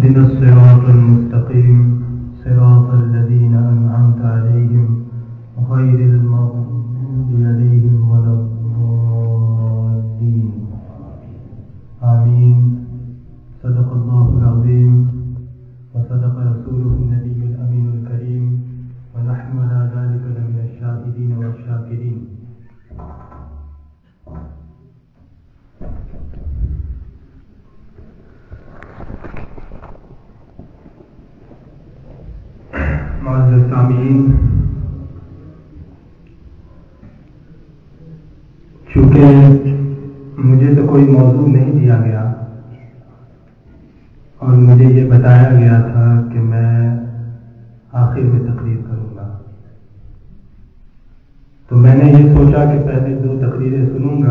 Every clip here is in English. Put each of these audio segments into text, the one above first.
اهدنا الصراط المستقيم صراط الذين أنعمت عليهم غير المغضوب عليهم ولا الضالين آمين صدق الله العظيم وصدق رسوله النبي الأمين الكريم ونحن على ذلك لمن الشاهدين والشاكرين. मुअज़्ज़ज़ सामीईन, चूँकि मुझे तो कोई मौजू नहीं दिया गया और मुझे ये बताया गया था कि मैं आखिर में तकरीर करूँगा, तो मैंने ये सोचा कि पहले 2 तकरीरें सुनूंगा,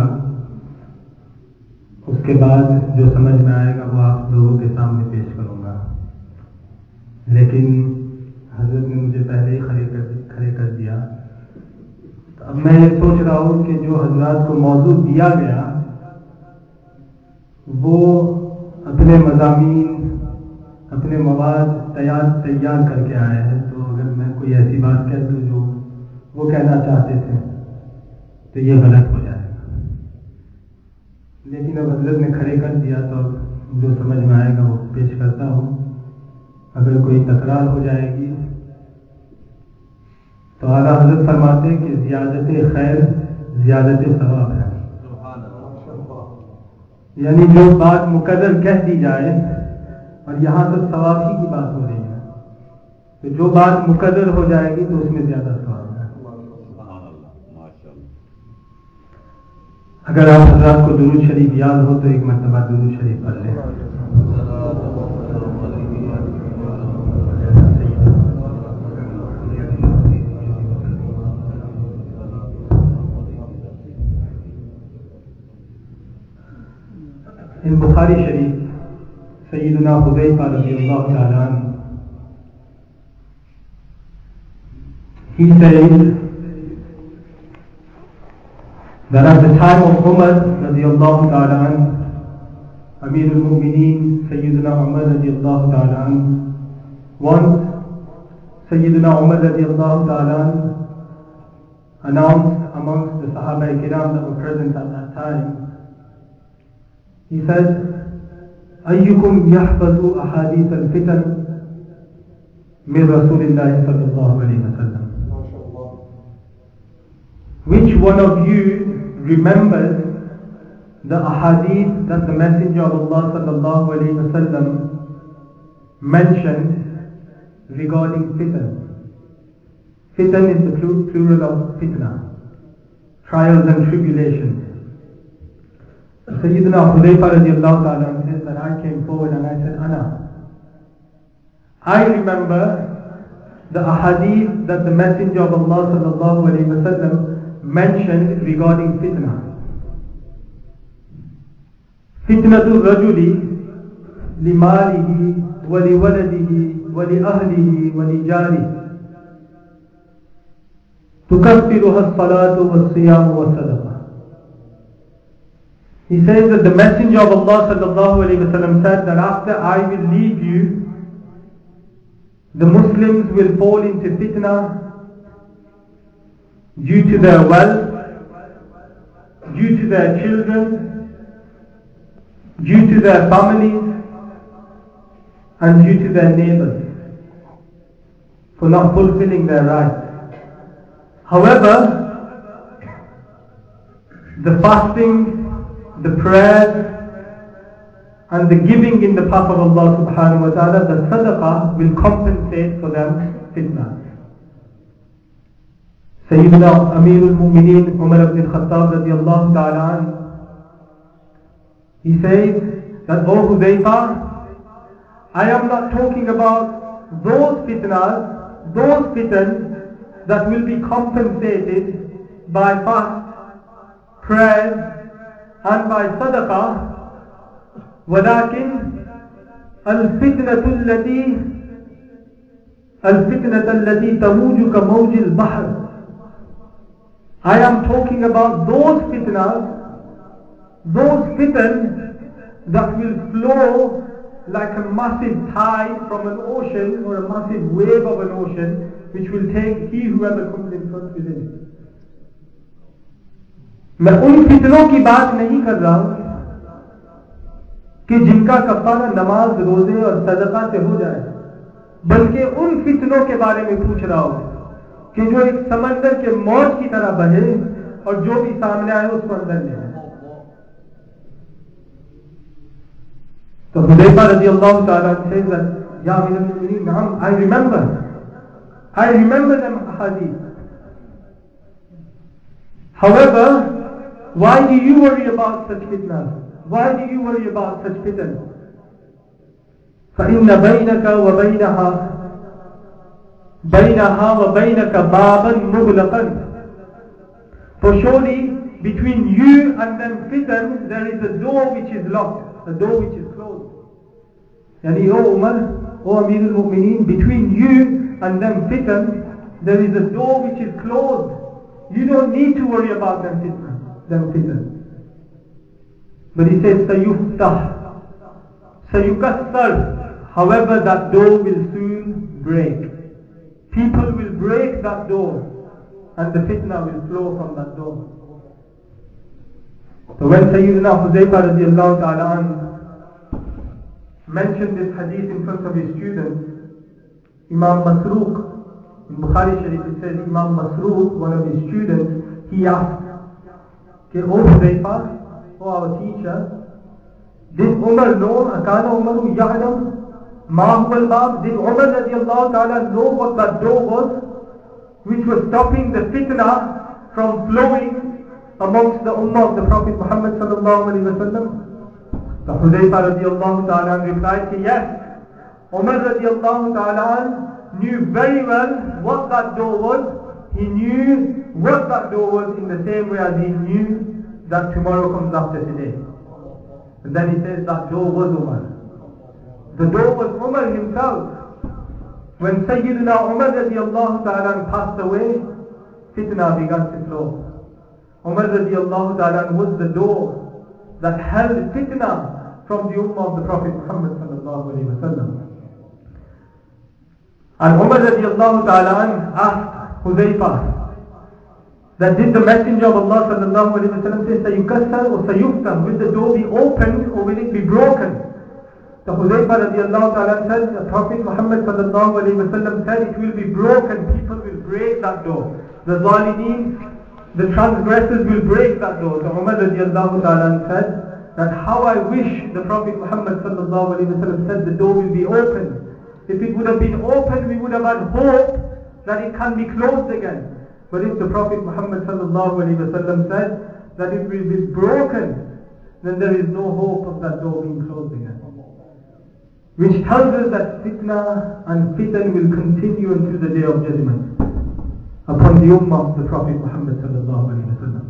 उसके बाद जो समझ में आएगा वो आप लोगों के सामने पेश करूँगा। लेकिन हज़रत ने मुझे पहले ही खड़े कर दिया, तो अब मैं ये सोच रहा हूँ कि जो हज़रात को मौजू दिया गया वो अपने मज़ामीन अपने मवाद तैयार करके आए हैं, तो अगर मैं कोई ऐसी बात कह दूँ जो वो कहना चाहते थे तो ये गलत हो जाएगा। लेकिन अब हज़रत ने खड़े कर दिया तो जो समझ में आएगा वो पेश करता हूँ। अगर कोई तकरार हो जाएगी तो आला हज़रत फरमाते हैं कि ज़ियादत खैर ज़ियादत सवाब है, यानी जो बात मुकर्रर कह दी जाए, और यहाँ तो सवाब ही की बात हो रही है, तो जो बात मुकर्रर हो जाएगी तो उसमें ज़्यादा सवाब है। अगर आप हज़रात को दुरूद शरीफ याद हो तो एक मरतबा दुरूद शरीफ पढ़ लें। इन बुखारी शरीफ सय्यदना हुज़ैफ़ा रज़ियल्लाहु ताला अन्हु, he says that at the time of Umar radiallahu ta'ala anhu, Amir al-Mu'mineen Sayyidina Umar radiallahu ta'ala anhu, once Sayyidina Umar radiallahu ta'ala anhu announced amongst the Sahaba Kiram that were present at that time, he said, أيكم يحفظ أحاديث الفتن من رسول الله صلى الله عليه وسلم? Which one of you remembers the ahadith that the Messenger of Allah sallallahu alayhi wa sallam mentioned regarding fitan? Fitan is the plural of fitna, trials and tribulations. Sayyidina Huzaifah radiallahu ta'ala says that I came forward and I said, Ana, I remember the ahadith that the Messenger of Allah sallallahu alayhi wa sallam mentioned regarding fitna. Fitnatul rajuli limalihi wa liwaladihi wa li ahlihi wa li jarihi tukaffiruha as-salatu was-siyamu was-sadaqah. He says that the Messenger of Allah sallallahu alayhi wa sallam said that after I will leave you, the Muslims will fall into fitna due to their wealth, due to their children, due to their families, and due to their neighbors for not fulfilling their rights. However, the fasting, the prayers, and the giving in the path of Allah subhanahu wa ta'ala, the sadaqah will compensate for them fitna. Sayyidina Amir al-Mu'mineen Umar ibn al-Khattab radiyallahu ta'ala anhu, he says that, O Huzaifah, I am not talking about those fitnas, those fitans that will be compensated by fast, prayers, and by sadaqah, ولكن الفتنة التي تموج كموج البحر. I am talking about those fitnas that will flow like a massive tide from an ocean or a massive wave of an ocean which will take he whoever comes in front within it. मैं उन फितनों की बात नहीं कर रहा हूं कि जिनका कफारा नमाज, रोजे और सदका से हो जाए, बल्कि उन फितनों के बारे में पूछ रहा हूं कि जो एक समंदर के मौज की तरह बहे और जो भी सामने आए उसको अंदर ले जाए। तो हुदैफा रज़ियल्लाहु ताला says that, Ya Amir al-Mu'mineen, Naam, I remember them hadith. However, why do you worry about such fitnas? Why do you worry about such fitan? فَإِنَّ بَيْنَكَ وَبَيْنَهَا وَبَيْنَكَ بَابًا مُغْلَقًا. For surely between you and them fitan there is a door which is locked, a door which is closed. Yani, O Umar, O Amir al-Mu'mineen, between you and them fitan there is a door which is closed. You don't need to worry about them fitan. But he says, Sayuftah, Sayukassar. However, that door will soon break. People will break that door and the fitna will flow from that door. So when Sayyidina Huzaifa radiallahu ta'ala mentioned this hadith in front of his students, Imam Masruq, in Bukhari Sharif it says, Imam Masruq, one of his students, he asked, O Huzaifa, O our teacher, did Umar know, Akana Umaru Ya'lam, Ma huwa al-bab? Did Umar radiallahu ta'ala know what that door was, which was stopping the fitna from flowing amongst the ummah of the Prophet Muhammad sallallahu alaihi wasallam? So Huzaifa radiallahu ta'ala replied, yes, Umar radiallahu ta'ala knew very well what that door was. He knew what that door was in the same way as he knew that tomorrow comes after today. And then he says that door was Umar. The door was Umar himself. When Sayyidina Umar radiallahu ta'ala passed away, fitna began to flow. Umar radiallahu ta'ala was the door that held fitna from the ummah of the Prophet Muhammad sallallahu alayhi wa sallam. And Umar radiallahu ta'ala asked Huzaifa that did the Messenger of Allah sallallahu alayhi wa sallam say Sayukassar or Sayuftam, will the door be opened or will it be broken? So Huzaifa radiallahu ta'ala said, the Prophet Muhammad sallallahu alayhi wa sallam said it will be broken, people will break that door. The Zalimeen, the transgressors will break that door. So Umar radiallahu ta'ala said that how I wish the Prophet Muhammad sallallahu alayhi wa sallam said the door will be opened. If it would have been open, we would have had hope that it can be closed again. But if the Prophet Muhammad sallallahu alayhi wa sallam said that it will be broken, then there is no hope of that door being closed again. Which tells us that fitna and fitan will continue until the day of judgment upon the ummah of the Prophet Muhammad sallallahu alayhi wa sallam.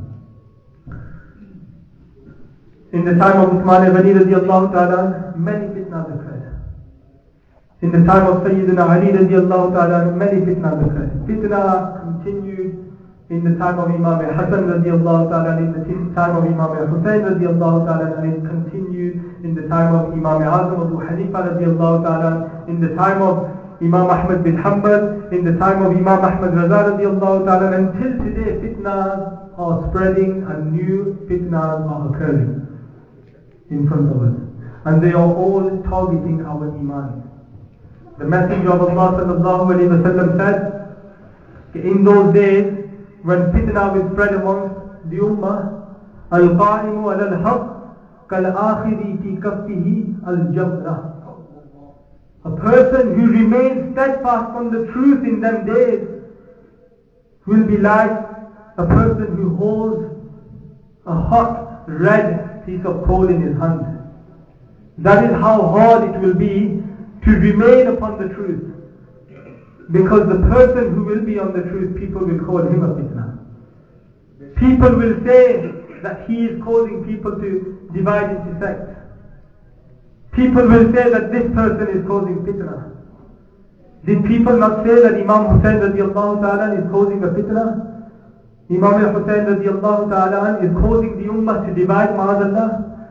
In the time of Uthman Ghani radiallahu ta'ala, many fitnas occurred. In the time of Sayyidina Ali radiallahu ta'ala, many fitnas occurred. Fitna continued in the time of Imam Hassan radiallahu ta'ala, in the time of Imam Hussain radiallahu ta'ala, and it continued in the time of Imam Azam Abu Hanifa radiallahu ta'ala, in the time of Imam Ahmad bin Hanbal, in the time of Imam Ahmad Raza radiallahu ta'ala, until today fitnas are spreading and new fitnas are occurring in front of us. And they are all targeting our iman. The Messenger of Allah sallallahu alayhi wa sallam said, in those days when fitna will spread amongst the ummah, al-qa'imu ala-al-haq kal-akhiri fi kaffihi al-jamrah. A person who remains steadfast on the truth in them days will be like a person who holds a hot red piece of coal in his hand. That is how hard it will be to remain upon the truth. Because the person who will be on the truth, people will call him a fitna. People will say that he is causing people to divide into sects. People will say that this person is causing fitna. Did people not say that Imam Hussain radiallahu ta'ala is causing a fitna? Imam Hussain radiallahu ta'ala is causing the ummah to divide, ma'azallah.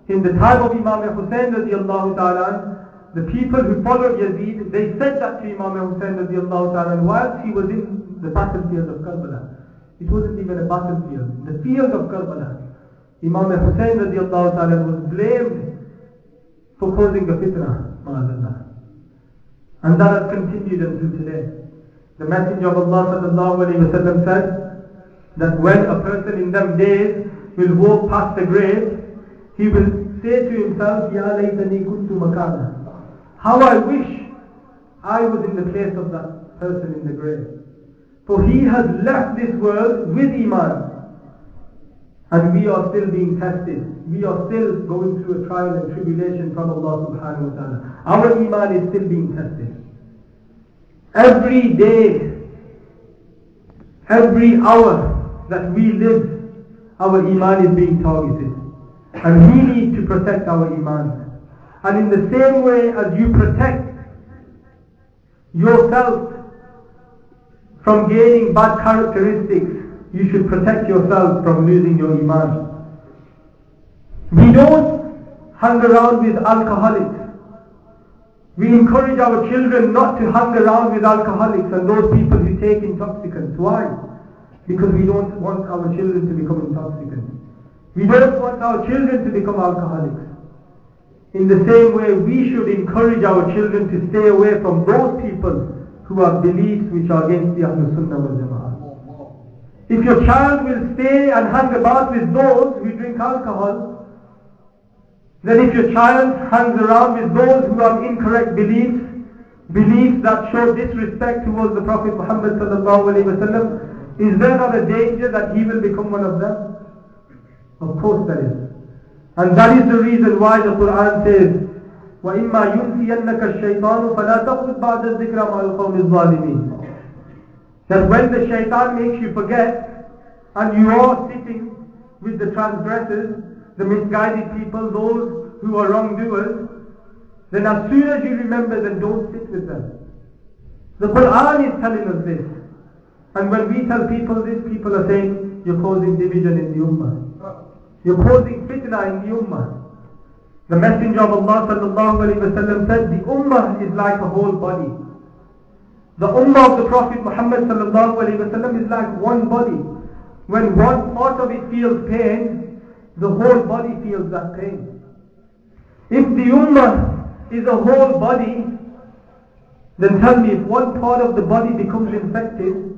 In the time of Imam Hussain radiallahu ta'ala, the people who followed Yazid, they said that to Imam Hussain radiallahu ta'ala whilst he was in the battlefield of Karbala. It wasn't even a battlefield, the field of Karbala. Imam Hussain radiallahu ta'ala was blamed for causing a fitna, ma'azallah. And that has continued until today. The Messenger of Allah sallallahu alayhi wa sallam said that when a person in them days will walk past the grave, he will say to himself, Ya laytani kuntu makana. How I wish I was in the place of that person in the grave. For he has left this world with Iman. And we are still being tested. We are still going through a trial and tribulation from Allah subhanahu wa ta'ala. Our Iman is still being tested. Every day, every hour that we live, our Iman is being targeted. And we need to protect our Iman. And in the same way as you protect yourself from gaining bad characteristics, you should protect yourself from losing your Iman. We don't hang around with alcoholics. We encourage our children not to hang around with alcoholics and those people who take intoxicants. Why? Because we don't want our children to become intoxicants. We don't want our children to become alcoholics. In the same way, we should encourage our children to stay away from those people who have beliefs which are against the Ahlul Sunnah wal Jama'ah. If your child will stay and hang about with those who drink alcohol, then if your child hangs around with those who have incorrect beliefs, beliefs that show disrespect towards the Prophet Muhammad sallallahu alaihi wasallam, is there not a danger that he will become one of them? Of course there is. And that is the reason why the Quran says, وَإِمَّا يُنْسِيَنَّكَ الشَّيْطَانُ فَلَا تَقْعُدْ بَعْدَ الذِّكْرَ مَعَ الْقَوْمِ الظَّالِمِينَ. That when the shaitan makes you forget, and you are sitting with the transgressors, the misguided people, those who are wrongdoers, then as soon as you remember them, don't sit with them. The Quran is telling us this. And when we tell people this, people are saying, you're causing division in the ummah. You're causing fitna in the ummah. The Messenger of Allah sallallahu alayhi wa sallam said, the ummah is like a whole body. The ummah of the Prophet Muhammad sallallahu alayhi wa sallam is like one body. When one part of it feels pain, the whole body feels that pain. If the ummah is a whole body, then tell me, if one part of the body becomes infected,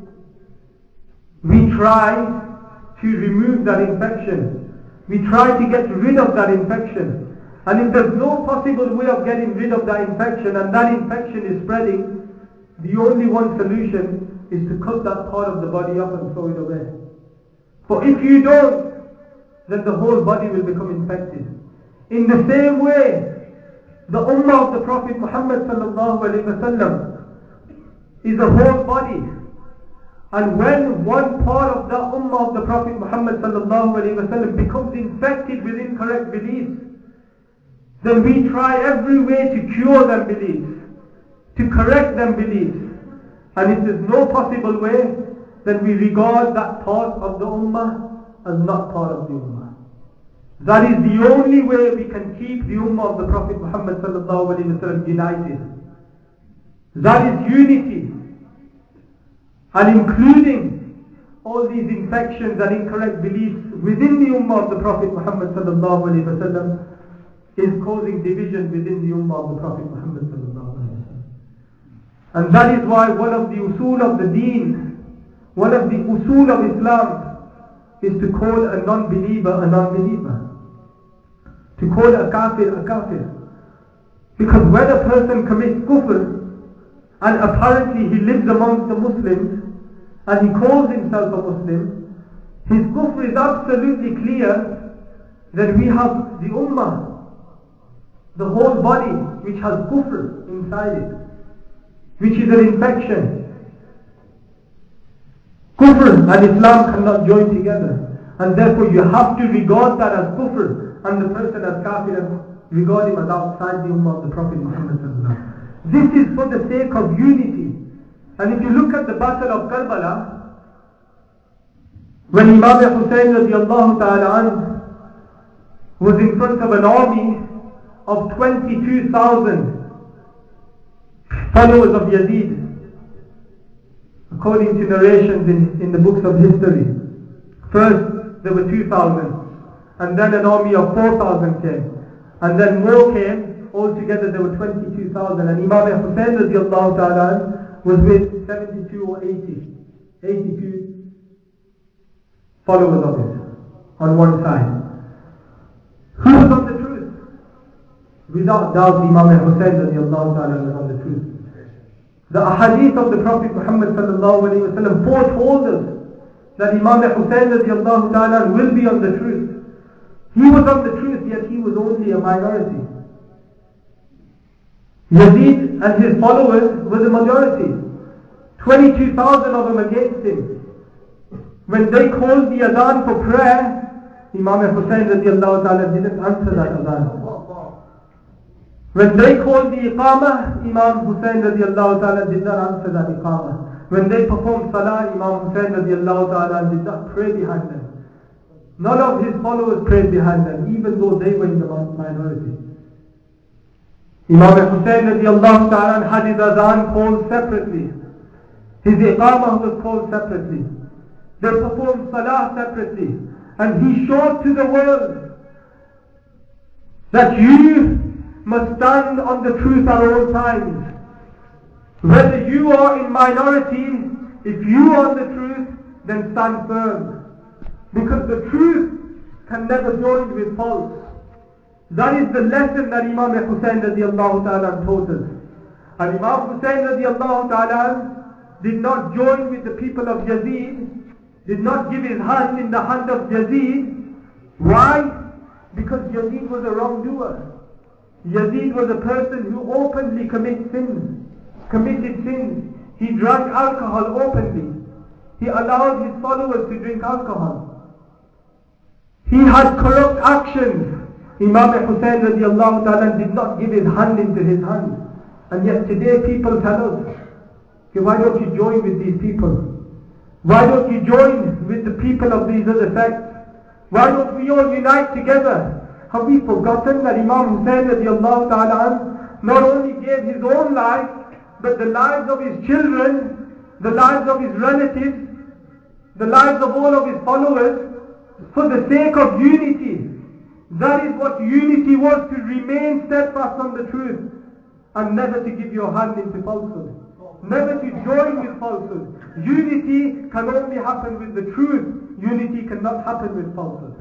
we try to remove that infection. We try to get rid of that infection. And if there's no possible way of getting rid of that infection, and that infection is spreading, the only one solution is to cut that part of the body up and throw it away. For if you don't, then the whole body will become infected. In the same way, the ummah of the Prophet Muhammad sallallahu alaihi wasallam is a whole body. And when one part of the ummah of the Prophet Muhammad sallallahu alaihi wasallam becomes infected with incorrect beliefs, then we try every way to cure them beliefs, to correct them beliefs. And if there's no possible way, then we regard that part of the ummah as not part of the ummah. That is the only way we can keep the ummah of the Prophet Muhammad sallallahu alaihi wasallam united. That is unity. And including all these infections and incorrect beliefs within the ummah of the Prophet Muhammad sallallahu alaihi wasallam is causing division within the ummah of the Prophet Muhammad sallallahu alaihi wasallam. And that is why one of the usul of the deen, one of the usul of Islam, is to call a non-believer a non-believer. To call a kafir a kafir. Because when a person commits kufr, and apparently he lives amongst the Muslims, and he calls himself a Muslim, his kufr is absolutely clear. Then we have the ummah, the whole body, which has kufr inside it, which is an infection. Kufr and Islam cannot join together, and therefore you have to regard that as kufr, and the person as kafir, and regard him as outside the ummah of the Prophet Muhammad sallallahu alaihi wasallam. This is for the sake of unity. And if you look at the battle of Karbala, when Imam Hussain radiallahu ta'ala anhu was in front of an army of 22,000 followers of Yazid, according to narrations in the books of history. First there were 2,000, and then an army of 4,000 came, and then more came. Altogether there were 22,000, and Imam Hussain radiallahu ta'ala was with 72 or 82 followers of his on one side. Who was on the truth? Without doubt, Imam Hussain radiallahu ta'ala was on the truth. The ahadith of the Prophet Muhammad sallallahu alayhi wa sallam foretold us that Imam Hussain radiallahu ta'ala will be on the truth. He was on the truth, yet he was only a minority. Yazid and his followers were the majority. 22,000 of them against him. When they called the adhan for prayer, Imam Hussain radiallahu ta'ala didn't answer that adhan. When they called the iqamah, Imam Hussain radiallahu ta'ala did not answer that iqamah. When they performed salah, Imam Hussain radiallahu ta'ala did not pray behind them. None of his followers prayed behind them, even though they were in the minority. Imam Hussain radiallahu ta'ala had his adhan called separately. His iqamah was called separately. They performed salah separately. And he showed to the world that you must stand on the truth at all times. Whether you are in minority, if you are on the truth, then stand firm. Because the truth can never join with false. That is the lesson that Imam Hussain radiallahu ta'ala taught us. And Imam Hussain radiallahu ta'ala did not join with the people of Yazid, did not give his hand in the hand of Yazid. Why? Because Yazid was a wrongdoer. Yazid was a person who openly committed sins. He drank alcohol openly. He allowed his followers to drink alcohol. He had corrupt actions. Imam Hussain radiallahu ta'ala did not give his hand into his hand. And yet today people tell us, okay, why don't you join with these people? Why don't you join with the people of these other sects? Why don't we all unite together? Have we forgotten that Imam Hussain radiallahu ta'ala not only gave his own life, but the lives of his children, the lives of his relatives, the lives of all of his followers, for the sake of unity? That is what unity was, to remain steadfast on the truth and never to give your hand into falsehood, never to join with falsehood. Unity can only happen with the truth. Unity cannot happen with falsehood.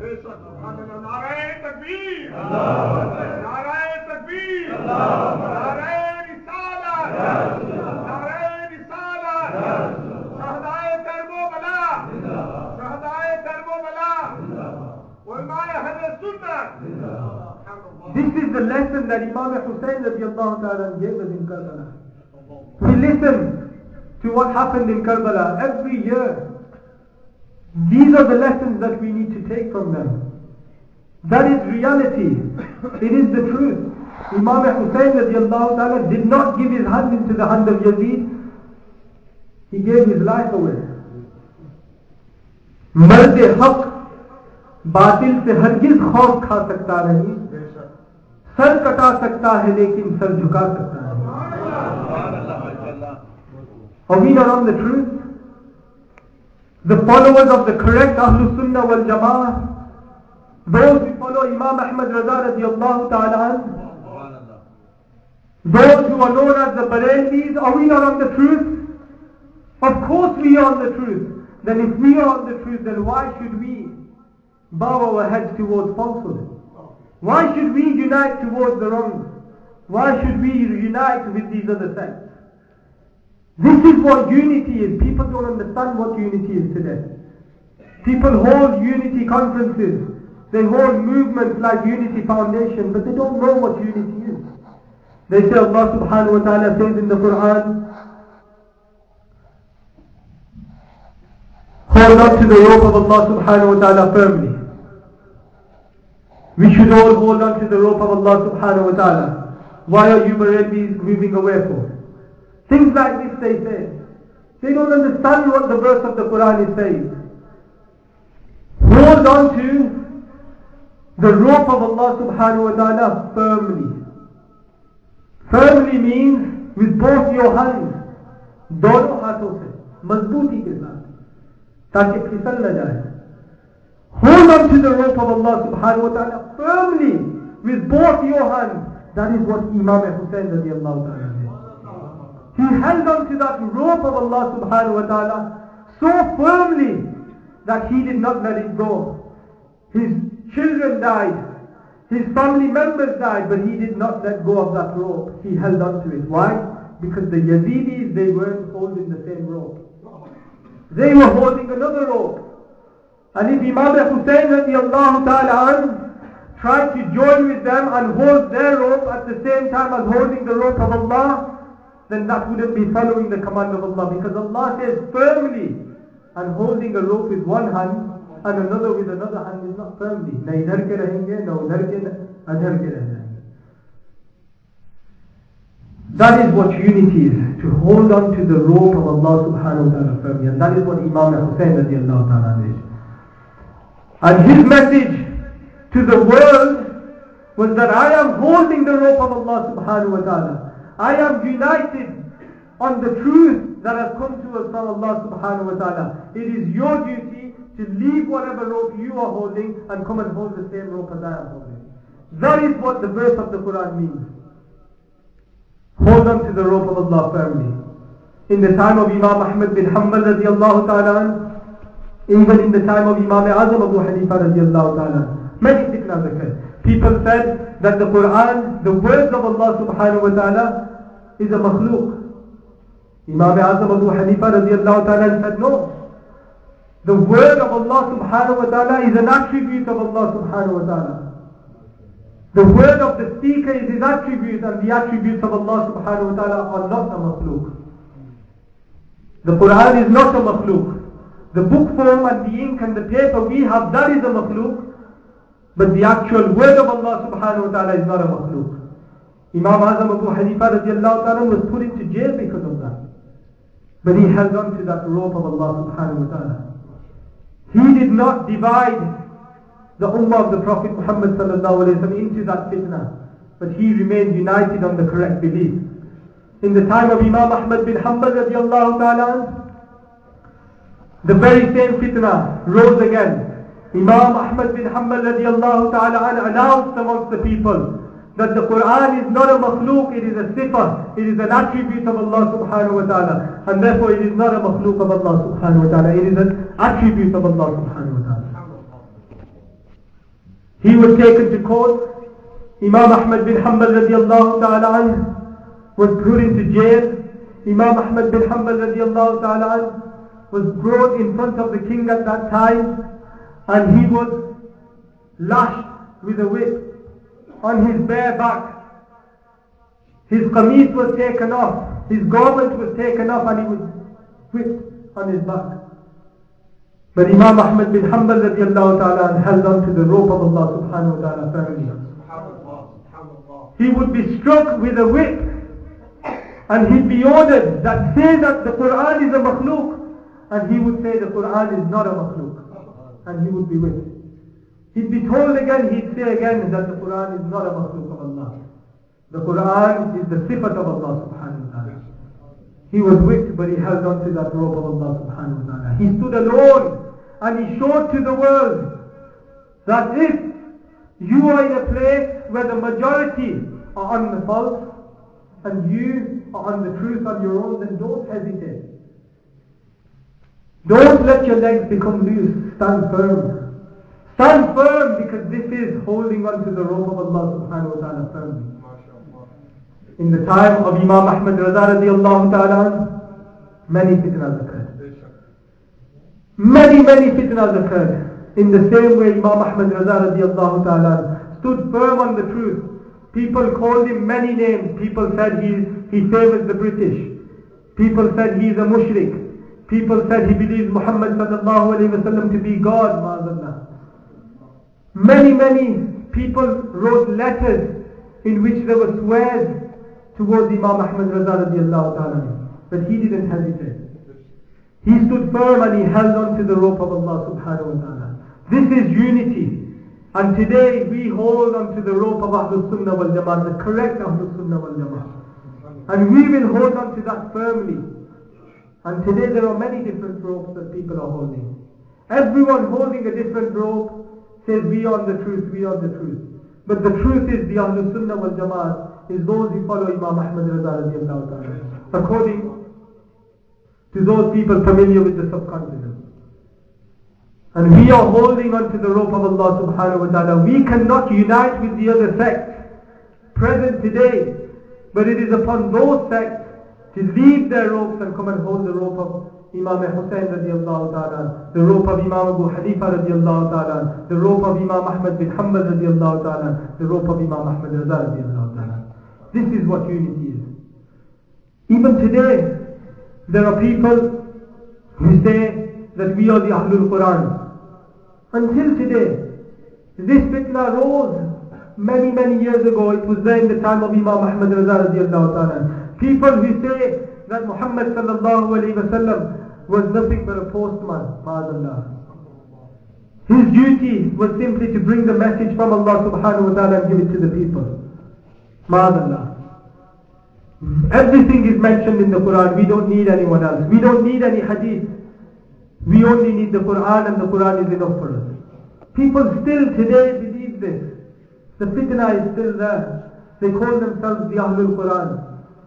This is the lesson that Imam Hussain radiallahu ta'ala gave us in Karbala. We listen to what happened in Karbala every year. These are the lessons that we need to take from them. That is reality. It is the truth. Imam Hussain radiallahu ta'ala did not give his hand into the hand of Yazid. He gave his life away. मर्द हक बातिल से हरगिज खौफ खा सकता नहीं, sir कटा सकता है लेकिन सर झुका सकता है. Are we not on the truth? The followers of the correct Ahlul Sunnah wal Jama'ah, those who follow Imam Ahmad Raza radiallahu ta'ala, those who are known as the Barelvis, are we not on the truth? Of course we are on the truth. Then if we are on the truth, then why should we bow our heads towards falsehood? Why should we unite towards the wrong? Why should we unite with these other sects? This is what unity is. People don't understand what unity is today. People hold unity conferences. They hold movements like Unity Foundation, but they don't know what unity is. They say Allah subhanahu wa ta'ala says in the Quran, hold on to the rope of Allah subhanahu wa ta'ala firmly. We should all hold on to the rope of Allah subhanahu wa ta'ala. Why are you Barelvis moving away for? Things like this they say. They don't understand what the verse of the Quran is saying. Hold on to the rope of Allah subhanahu wa ta'ala firmly. Firmly means with both your hands. दोनों हाथों से मजबूती के साथ ताकि फिसल न जाए. Hold on to the rope of Allah subhanahu wa ta'ala firmly with both your hands. That is what Imam Hussain radiallahu ta'ala did. He held on to that rope of Allah subhanahu wa ta'ala so firmly that he did not let it go. His children died, his family members died, but he did not let go of that rope. He held on to it. Why? Because the Yazidis, they weren't holding the same rope. They were holding another rope. And if Imam Hussain radiallahu ta'ala tried to join with them and hold their rope at the same time as holding the rope of Allah, then that wouldn't be following the command of Allah. Because Allah says firmly, and holding a rope with one hand and another with another hand is not firmly. Na idhar ke rahenge, na udhar ke, na adhar ke reh jayenge. That is what unity is, to hold on to the rope of Allah subhanahu wa ta'ala firmly. And that is what Imam Hussain radiallahu ta'ala did. And his message to the world was that I am holding the rope of Allah subhanahu wa ta'ala. I am united on the truth that has come to us from Allah subhanahu wa ta'ala. It is your duty to leave whatever rope you are holding and come and hold the same rope as I am holding. That is what the verse of the Quran means. Hold on to the rope of Allah firmly. In the time of Imam Ahmad bin Hanbal radiallahu ta'ala, even in the time of Imam Azam Abu Hanifa radiallahu ta'ala, many fitnas occurred. People said that the Quran, the words of Allah subhanahu wa ta'ala, is a makhluk. Imam Azam Abu Hanifa radiallahu ta'ala said no. The word of Allah subhanahu wa ta'ala is an attribute of Allah subhanahu wa ta'ala. The word of the speaker is his attribute, and the attributes of Allah subhanahu wa ta'ala are not a makhluk. The Quran is not a makhluk. The book form and the ink and the paper we have, that is a makhluk. But the actual word of Allah subhanahu wa ta'ala is not a makhluk. Imam Azam Abu Hanifa radiallahu ta'ala was put into jail because of that. But he held on to that rope of Allah subhanahu wa ta'ala. He did not divide the ummah of the Prophet Muhammad sallallahu alayhi wa sallam into that fitna. But he remained united on the correct belief. In the time of Imam Ahmad bin Hanbal radiallahu ta'ala, the very same fitna rose again. Imam Ahmad bin Hanbal radiallahu ta'ala announced amongst the people that the Quran is not a makhluk, it is a sifah, it is an attribute of Allah subhanahu wa ta'ala. And therefore it is not a makhluk of Allah subhanahu wa ta'ala, it is an attribute of Allah subhanahu wa ta'ala. He was taken to court. Imam Ahmad bin Hanbal radiallahu ta'ala was put into jail. Imam Ahmad bin Hanbal radiallahu ta'ala was brought in front of the king at that time, and he was lashed with a whip on his bare back. His qameez was taken off, his garment was taken off, and he was whipped on his back. But Imam Ahmad bin Hanbal radiallahu ta'ala held on to the rope of Allah subhanahu wa ta'ala firmly. He would be struck with a whip, and he'd be ordered that say that the Quran is a makhluk, and he would say the Quran is not a makhluk, and he would be whipped. He'd be told again, he'd say again that the Quran is not a makhluk of Allah. The Quran is the sifat of Allah subhanahu wa ta'ala. He was whipped, but he held on to that rope of Allah subhanahu wa ta'ala. He stood alone, and he showed to the world that if you are in a place where the majority are on the fault, and you are on the truth on your own, then don't hesitate. Don't let your legs become loose. Stand firm. Stand firm, because this is holding on to the rope of Allah subhanahu wa ta'ala firmly. In the time of Imam Ahmad Raza radiallahu ta'ala, many fitnas occurred. Many fitnas occurred. In the same way Imam Ahmad Raza radiallahu ta'ala stood firm on the truth. People called him many names. People said he favors the British. People said he is a mushrik. People said he believes Muhammad sallallahu alayhi wa sallam to be God. Ma'azallah. Many people wrote letters in which there were swears towards Imam Ahmad Raza radiallahu ta'ala. But he didn't hesitate. He stood firm and he held on to the rope of Allah subhanahu wa ta'ala. This is unity. And today we hold onto the rope of Ahlul Sunnah wal Jama'at, the correct Ahlul Sunnah wal Jama'at. And we will hold onto that firmly. And today there are many different ropes that people are holding. Everyone holding a different rope says we are on the truth, we are on the truth. But the truth is the Ahlul Sunnah wal Jama'at is those who follow Imam Ahmad Raza radiallahu ta'ala, according to those people familiar with the subcontinent. And we are holding on to the rope of Allah subhanahu wa ta'ala. We cannot unite with the other sects present today, but it is upon those sects to leave their ropes and come and hold the rope of Imam Hussain radiallahu ta'ala, the rope of Imam Abu Hanifa radiallahu ta'ala, the rope of Imam Ahmad bin Hanbal radiallahu ta'ala, the rope of Imam Ahmad Raza radiallahu ta'ala. This is what unity is. Even today, there are people who say that we are the Ahlul Quran. Until today, this fitna rose many years ago. It was there in the time of Imam Ahmad Raza radiallahu ta'ala. People who say that Muhammad sallallahu alayhi wa sallam was nothing but a postman, ma'adallah. His duty was simply to bring the message from Allah subhanahu wa ta'ala and give it to the people. Ma'adallah. Everything is mentioned in the Quran. We don't need anyone else. We don't need any hadith. We only need the Quran, and the Quran is enough for us. People still today believe this. The fitna is still there. They call themselves the Ahlul Quran.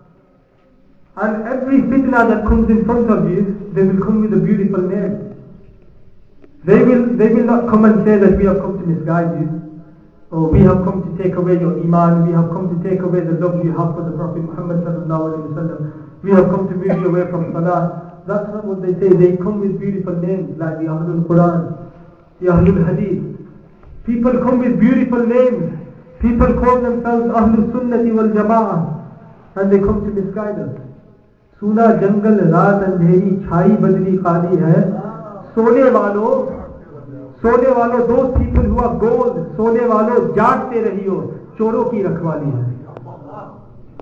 And every fitna that comes in front of you, they will come with a beautiful name. They will not come and say that we have come to misguide you, or we have come to take away your iman, we have come to take away the love you have for the Prophet Muhammad sallallahu alaihi wasallam, we have come to move you away from salah. That's not what they say. They come with beautiful names like the Ahlul Quran, the Ahlul Hadith. People come with beautiful names. People call themselves Ahlul Sunnati wal Jama'ah, and they come to misguide us. Suna jungle raat andheri chai badli khali hai. Sone walo, those people who are gold, sone walo, jaagte rahiyo, choron ki rakhwali hai.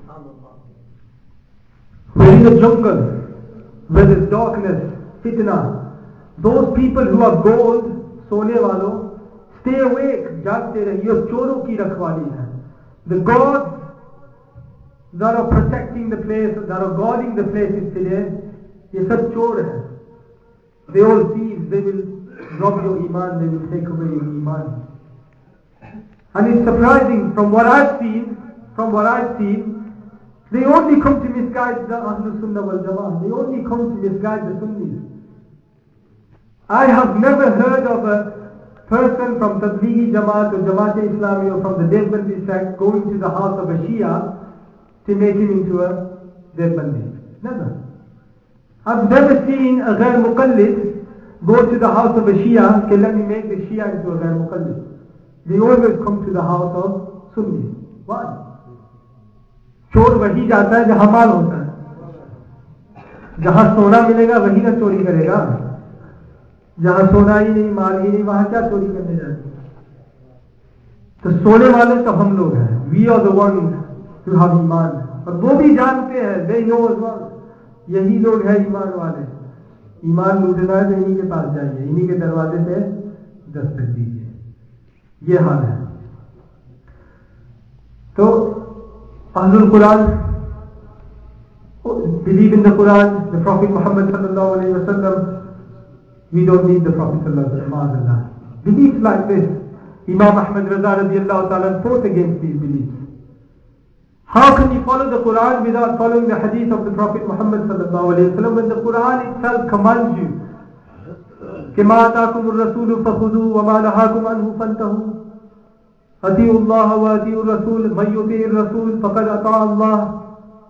We're in the jungle where there's darkness, fitna. Those people who are gold, sone walo, stay awake, jaagte rahiyo, choron ki rakhwali hai. The gods that are protecting the place, that are guarding the places today, ye sab chor hai. They all thieves. They will rob your iman, they will take away your iman. And it's surprising, from what I've seen, they only come to misguide the Ahlul Sunnah wal Jama'ah. They only come to misguide the Sunnis. I have never heard of a person from Tablighi Jamaat or Jamaat-e-Islami or from the Devbandi sect going to the house of a Shia to make him into a Devbandi. Never. I've never seen a Ghair Muqallid go to the house of a Shia, okay, let me make the Shia into a Ghair Muqallid. They always come to the house of Sunnis. Why? चोर वही जाता है जहां माल होता है. जहां सोना मिलेगा वही ना चोरी करेगा. जहां सोना ही नहीं, माल ही नहीं, वहां क्या चोरी करने जाएंगे? तो सोने वाले तो हम लोग हैं. We are the ones who have ईमान. और वो भी जानते हैं, they know as well. यही लोग हैं ईमान वाले. ईमान लूटना है तो इन्हीं के पास जाइए, इन्हीं के दरवाजे से दस्तक दीजिए. ये हाल है. तो Ahlul Quran believe in the Quran, the Prophet Muhammad sallallahu alayhi wa sallam. We don't need the Prophet sallallahu alayhi wa sallam. Beliefs like this, Imam Ahmad Raza radiallahu ta'ala fought against these beliefs. How can you follow the Quran without following the hadith of the Prophet Muhammad sallallahu alayhi wa sallam when the Quran itself commands you? كَمَا آتَاكُمُ الرَّسُولُ فَخُذُوهُ وَمَا نَهَاكُمْ عَنْهُ فَانْتَهُوا أطيعوا الله وأطيعوا الرسول من يطيع الرسول فقد أطاع الله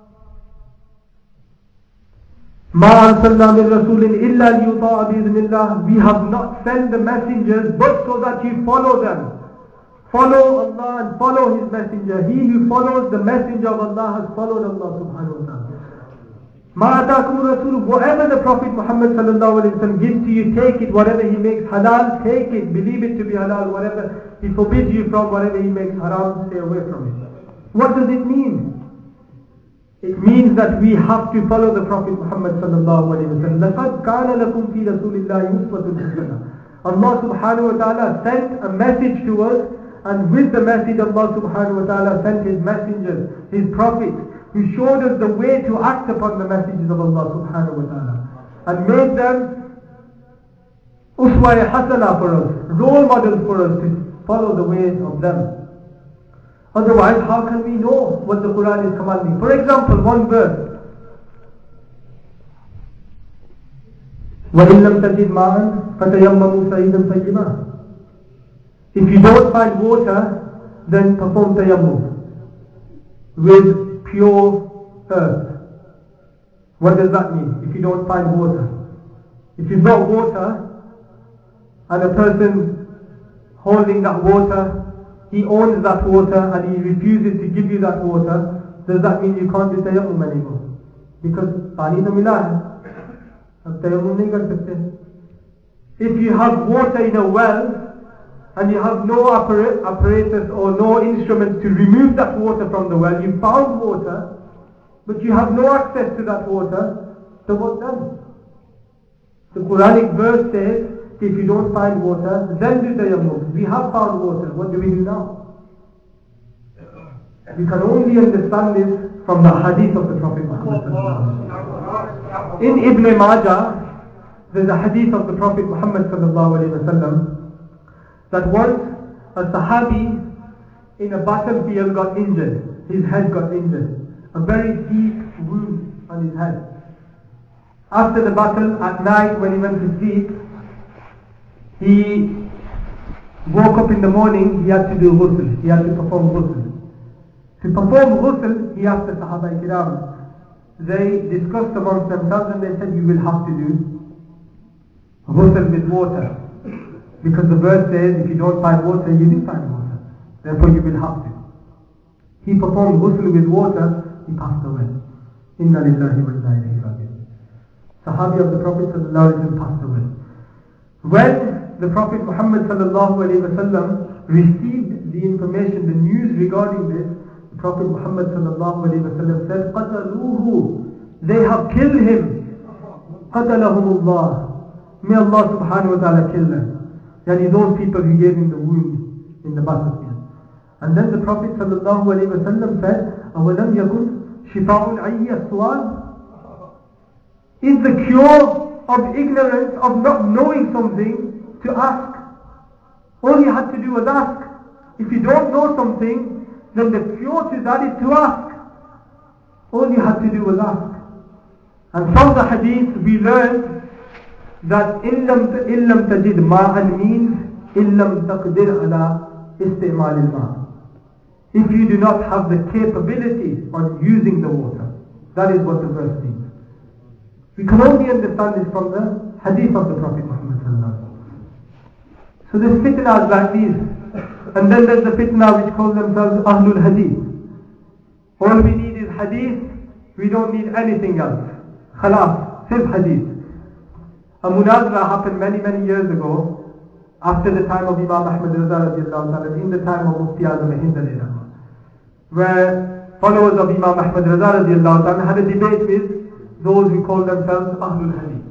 ما أرسلنا من رسول إلا ليطاع بإذن الله. We have not sent the messengers but so that you follow them. Follow Allah and follow His messenger. He who follows the messenger of Allah has followed Allah subhanahu wa ta'ala. ما أتاكم الرسول, whatever the Prophet Muhammad sallallahu alayhi wa sallam gives to you, take it. Whatever he makes halal, take it, believe it to be halal. Whatever he forbids you from, whatever he makes haram, stay away from it. What does it mean? It means that we have to follow the Prophet Muhammad sallallahu alayhi wa sallam. لَقَدْ كَانَ لَكُمْ فِي رَسُولِ اللَّهِ أُسْوَةٌ حَسَنَةٌ. Allah subhanahu wa ta'ala sent a message to us, and with the message Allah subhanahu wa ta'ala sent His messengers, His prophets, who showed us the way to act upon the messages of Allah subhanahu wa ta'ala, and made them uswa hasana for us, role models for us to follow the ways of them. Otherwise, how can we know what the Quran is commanding? For example, one verse, وَإِن لَمْ تَجِدْ مَاءً فَتَيَمَّمُوا صَعِيدًا طَيِّبًا. If you don't find water, then perform tayammum with pure earth. What does that mean? If you don't find water, if you've got water and a person holding that water, he owns that water and he refuses to give you that water, does that mean you can't do tayammum anymore? Because pani to mila hai, ab tayammum nahi kar sakte. If you have water in a well and you have no apparatus or no instruments to remove that water from the well, you found water but you have no access to that water, so what then? The Quranic verse says, if you don't find water, then do tayammum. We have found water, what do we do now? We can only understand this from the hadith of the Prophet Muhammad. In Ibn Majah, there's a hadith of the Prophet Muhammad that once a Sahabi in a battlefield got injured, his head got injured, a very deep wound on his head. After the battle at night when he went to sleep, he woke up in the morning, he had to do ghusl, he had to perform ghusl. To perform ghusl, he asked the Sahaba Kiram. They discussed amongst themselves and they said, you will have to do ghusl with water. Because the verse says, if you don't find water, you do find water. Therefore you will have to. He performed ghusl with water, he passed away. Inna lillahi wa inna ilayhi raji'un. Sahabi of the Prophet passed away. When the Prophet Muhammad received the information, the news regarding this, the Prophet Muhammad said, قَتَلُوهُ, they have killed him. قَتَلَهُمُ اللَّهِ, may Allah subhanahu wa ta'ala kill them. Yani those people who gave him the wound in the battlefield. And then the Prophet said, أَوَلَمْ يَكُنْ شِفَاءٌ عَيِّ السُّؤَالِ, is the cure of ignorance, of not knowing something, to ask. All you had to do was ask. If you don't know something, then the cure to that is to ask. All you had to do was ask. And from the hadith we learned that illam tajid ma'an means illam taqdir ala isti'mal al-ma'. If you do not have the capability on using the water, that is what the verse means. We can only understand this from the hadith of the Prophet Muhammad sallallahu alaihi wasallam. So there's fitnas like these. And then there's the fitna which call themselves Ahlul Hadith. All we need is hadith, we don't need anything else. Khalas, sirf hadith. A munazara happened many years ago, after the time of Imam Ahmad Raza radiallahu ta'ala, in the time of Mufti Azam Hind alayhi rahmah, where followers of Imam Ahmad Raza radiallahu ta'ala had a debate with those who call themselves Ahlul Hadith.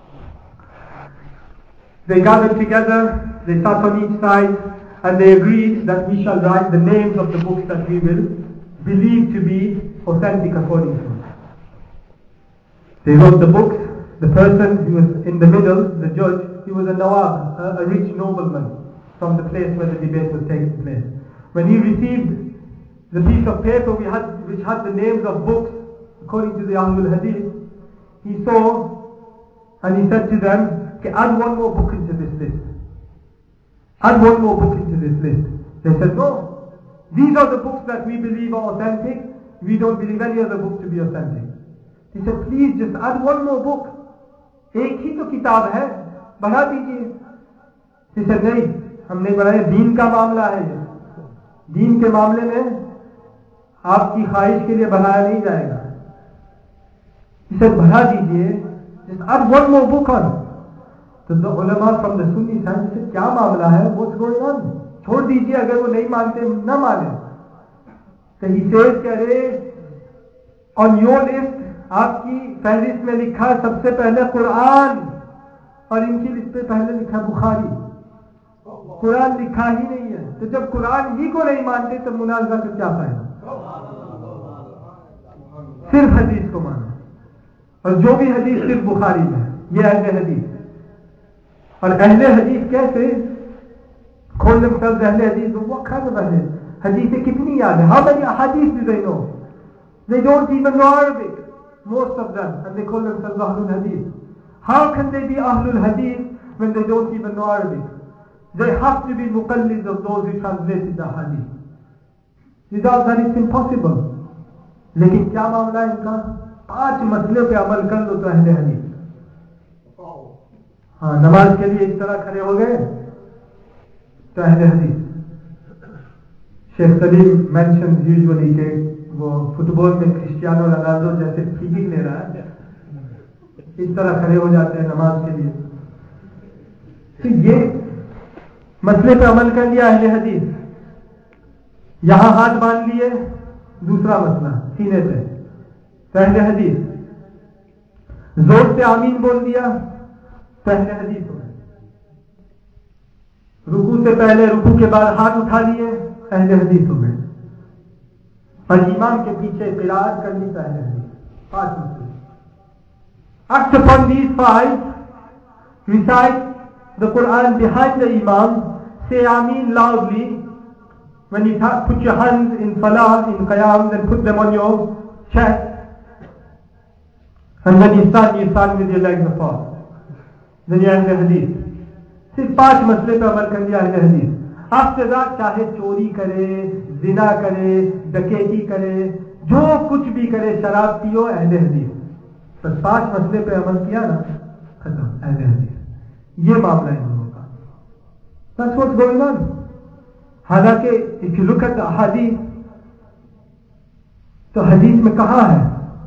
They gathered together, they sat on each side, and they agreed that we shall write the names of the books that we will believe to be authentic according to us. They wrote the books. The person who was in the middle, the judge, he was a Nawab, a rich nobleman from the place where the debate was taking place. When he received the piece of paper which had the names of books according to the Ahlul Hadith, he saw and he said to them, okay, add one more book into this list. Add one more book into this list. They said, no, these are the books that we believe are authentic. We don't believe any other book to be authentic. He said, please just add one more book. एक ही तो किताब है, बढ़ा दीजिए. He said, नहीं, हम नहीं बढ़ाए, दीन का मामला है ये. दीन के मामले में आपकी ख्वाहिश के लिए बढ़ाया नहीं जाएगा. He said, बढ़ा दीजिए, just add one more book on. So the ulama from the Sunni side said, क्या मामला है? What's going on? छोड़ दीजिए, अगर वो नहीं मानते ना माने. So he says, अरे on your list आपकी फहरिस्त में लिखा है सबसे पहले कुरान और इनकी लिस्ट पे पहले लिखा बुखारी. कुरान लिखा ही नहीं है। तो जब कुरान ही को नहीं मानते तो मुनाज़ा का क्या फायदा? सिर्फ हदीस को मानो, और जो भी हदीस सिर्फ बुखारी में, ये अहले हदीस। और अहले हदीस कैसे खोल themselves अहले हदीस? वो kind of हदीसें कितनी याद है? How many hadith do they know? They don't even know Arabic, most of them, and they call themselves Ahlul Hadith. How can they be Ahlul Hadith when they don't even know Arabic? They have to be muqallids of those who translated the hadith. Without that it's impossible. लेकिन क्या मामला है इनका? 5 मसले पे अमल कर लो तो अहले हदीस। हाँ, नमाज के लिए इस तरह खड़े हो गए तो अहले हदीस। शेख सलीम मेंशन्स यूजुअली के वो फुटबॉल में क्रिस्टियानो रोनाल्डो जैसे फ्रीकिक ले रहा है, इस तरह खड़े हो जाते हैं नमाज के लिए। तो ये मसले पे अमल कर लिया अहले हदीस। यहां हाथ बांध लिए, दूसरा मसला सीने पे, तो अहले हदीस। जोर से आमीन बोल दिया तो अहले हदीस हो गए। रुकू से पहले रुकू के बाद हाथ उठा लिए, अहले हदीस हो गए। और इमाम के पीछे क़िराअत कर ली तो अहले हदीस। 5 मसले। Act upon these 5, recite the Quran behind the Imam, say Ameen loudly. When you put your hands in Salah, in Qiyam, then put them on your chest. And when you stand with your legs apart. Then you Ahle Hadith. सिर्फ 5 मसले पे अमल कर लिया अहले हदीस। After that, चाहे चोरी करे, जिना करे, डकैती करे, जो कुछ भी करे, शराब पियो, अहले हदीस। बस 5 मसले पे अमल किया ना, खत्म, अहले हदीस। ये मामला है इन लोगों का। That's what's going on. हालांकि if you look at the hadith, तो हदीस में कहा है?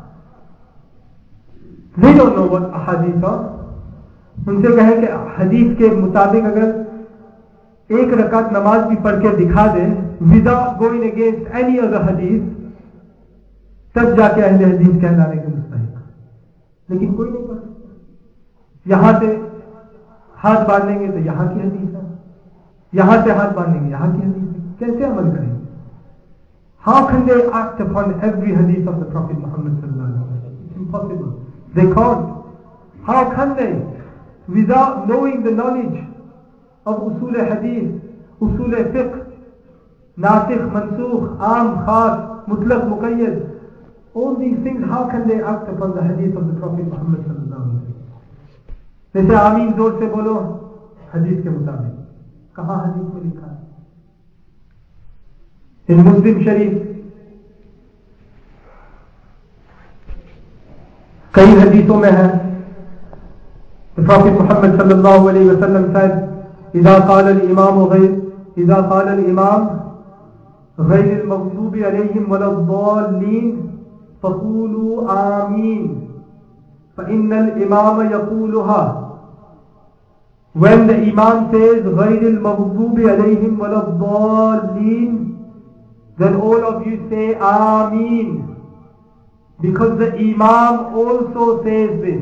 They don't know what hadith are. उनसे कहें कि हदीस के मुताबिक अगर 1 रकात नमाज भी पढ़ के दिखा दे without going against any other hadith, तब जाके अहले हदीस कहलाने के मुस्तहिक। लेकिन कोई नहीं पढ़ सकता। यहां से हाथ बांधेंगे तो यहां की हदीस है, यहां से हाथ बांधेंगे यहां की हदीस है। कैसे अमल करेंगे? How can they act upon every hadith of the Prophet Muhammad sallallahu alaihi wasallam? It's impossible. They can't. How can they? Without knowing the knowledge of usul hadith, usul fiqh, nasikh, mansukh, aam, khas, mutlaq, muqayyad, all these things, how can they act upon the hadith of the Prophet Muhammad sallallahu alaihi wasallam? जैसे आमीन जोर से बोलो हदीस के मुताबिक, कहां हदीस में लिखा है? इन मुस्लिम शरीफ कई हदीसों में है, the Prophet Muhammad sallallahu alaihi wasallam said, إذا قال الإمام غير المغضوب عليهم ولا الضالين فقولوا آمين فإن الإمام يقولها. When the Imam says غير المغضوب عليهم ولا الضالين, then all of you say Ameen, because the Imam also says this.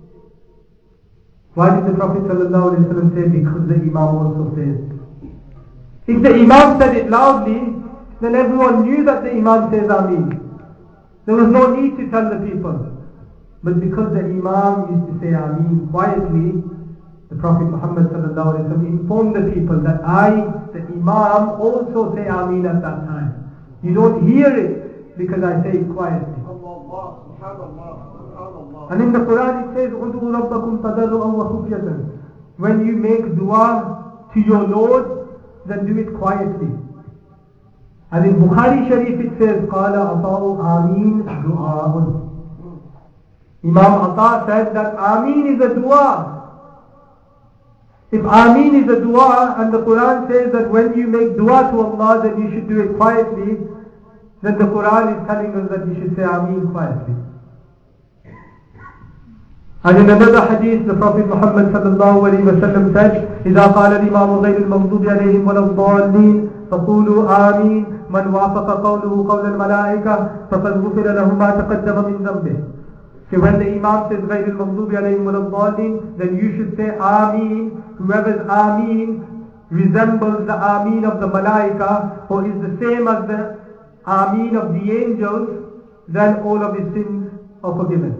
Why did the Prophet ﷺ say because the Imam also says this? If the Imam said it loudly, then everyone knew that the Imam says Ameen. There was no need to tell the people. But because the Imam used to say Ameen quietly, the Prophet Muhammad ﷺ informed the people that the Imam, also say Ameen at that time. You don't hear it because I say it quietly. And in the Quran it says, "Udu rabbakum tadarru'an wa khufyatan." When you make dua to your Lord, then do it quietly. And in Bukhari Sharif it says, "Qala ata'u Ameen du'a'un." Imam Ata said that Ameen is a dua. If Ameen is a dua, and the Quran says that when you make dua to Allah, then you should do it quietly, then the Quran is telling us that you should say Ameen quietly. And in another hadith, the Prophet Muhammad sallallahu alaihi wasallam said, إذا قال الإمام غير المغضوب عليهم ولا الضالين فقولوا آمين من وافق قوله قول الملائكة فقد غفر له ما تقدم من ذنبه. So when the Imam says غير المغضوب عليهم ولا الضالين, then you should say Ameen. Whoever's Ameen resembles the Ameen of the Malaika or is the same as the Ameen of the angels, then all of his sins are forgiven.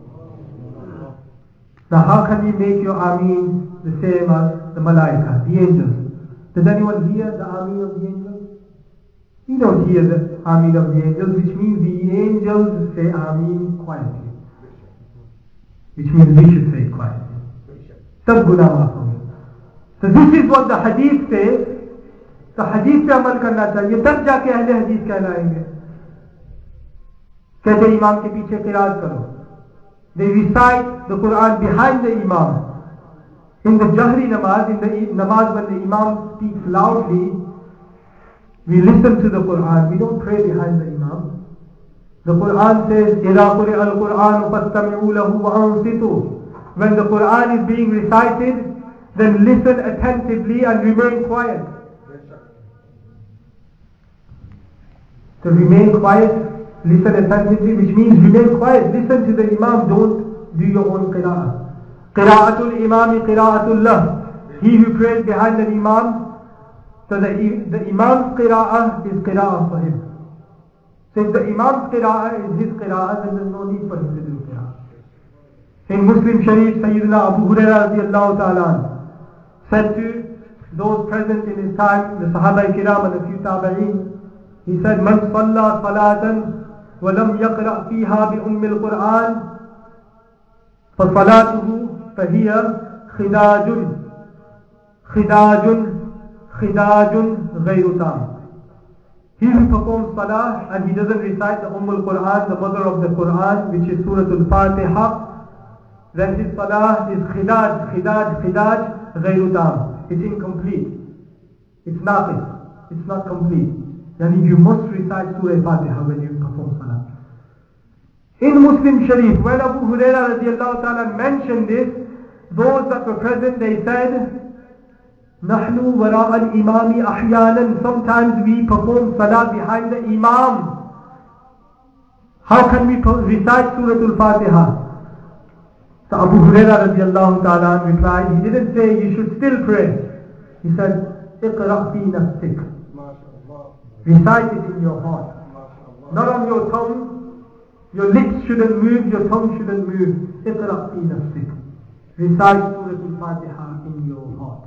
Now how can you make your Ameen the same as the Malaika, the angels? Does anyone hear the Ameen of the angels? We don't hear the Ameen of the angels, which means the angels say Ameen quietly. Which means we should say it quietly. Sab gunah maaf honge. So this is what the hadith says. तो हदीस पे अमल करना चाहिए, तब जाके अहले हदीस कहलाएंगे. कहते इमाम के पीछे क़िराअत करो. They recite the Quran behind the Imam. In the Jahri namaz, in the namaz when the Imam speaks loudly, we listen to the Quran. We don't pray behind the Imam. The Quran says, إِذَا قُرِئَ الْقُرْآنُ فَاسْتَمِعُوا لَهُ وَأَنصِتُوا. When the Quran is being recited, then listen attentively and remain quiet. To remain quiet, listen attentively, which means remain quiet. Listen to the Imam, don't do your own qira'ah. Qira'atul imami qira'atul lah. He who prays behind the Imam, so the Imam's qira'ah is qira'ah for him. So if the Imam's qira'ah is his qira'ah, then there's no need for him to do qira'ah. In Muslim Sharif, Sayyidina Abu Hurairah radiallahu ta'ala said to those present in his time, the Sahaba Kiram and a few Tabi'een, he said, "Man salla salatan wa lam yaqra' fiha bi umm al-Qur'an, fa salatuhu fa hiya khidajun ghayru tam." He who performs salah and he doesn't recite the al-Qur'an, the mother of the Qur'an, which is Surah Al-Fatiha, then his salah is khidaj ghayru tam. It's incomplete. It's naqis. It's not complete. Yani you must recite Surah Fatiha when you perform salah. In Muslim Sharif, when Abu Hurairah radiallahu ta'ala mentioned this, those that were present, they said, "Nahnu wara al-imami ahyanan." Sometimes we perform salah behind the Imam. How can we recite Surah Al-Fatiha? So Abu Hurairah radiallahu ta'ala replied, he didn't say you should still pray. He said, "Iqra' fi nafsik." Recite it in your heart. Not on your tongue. Your lips shouldn't move, your tongue shouldn't move. Iqra' fi nafsik. Recite Surah Al-Fatiha in your heart.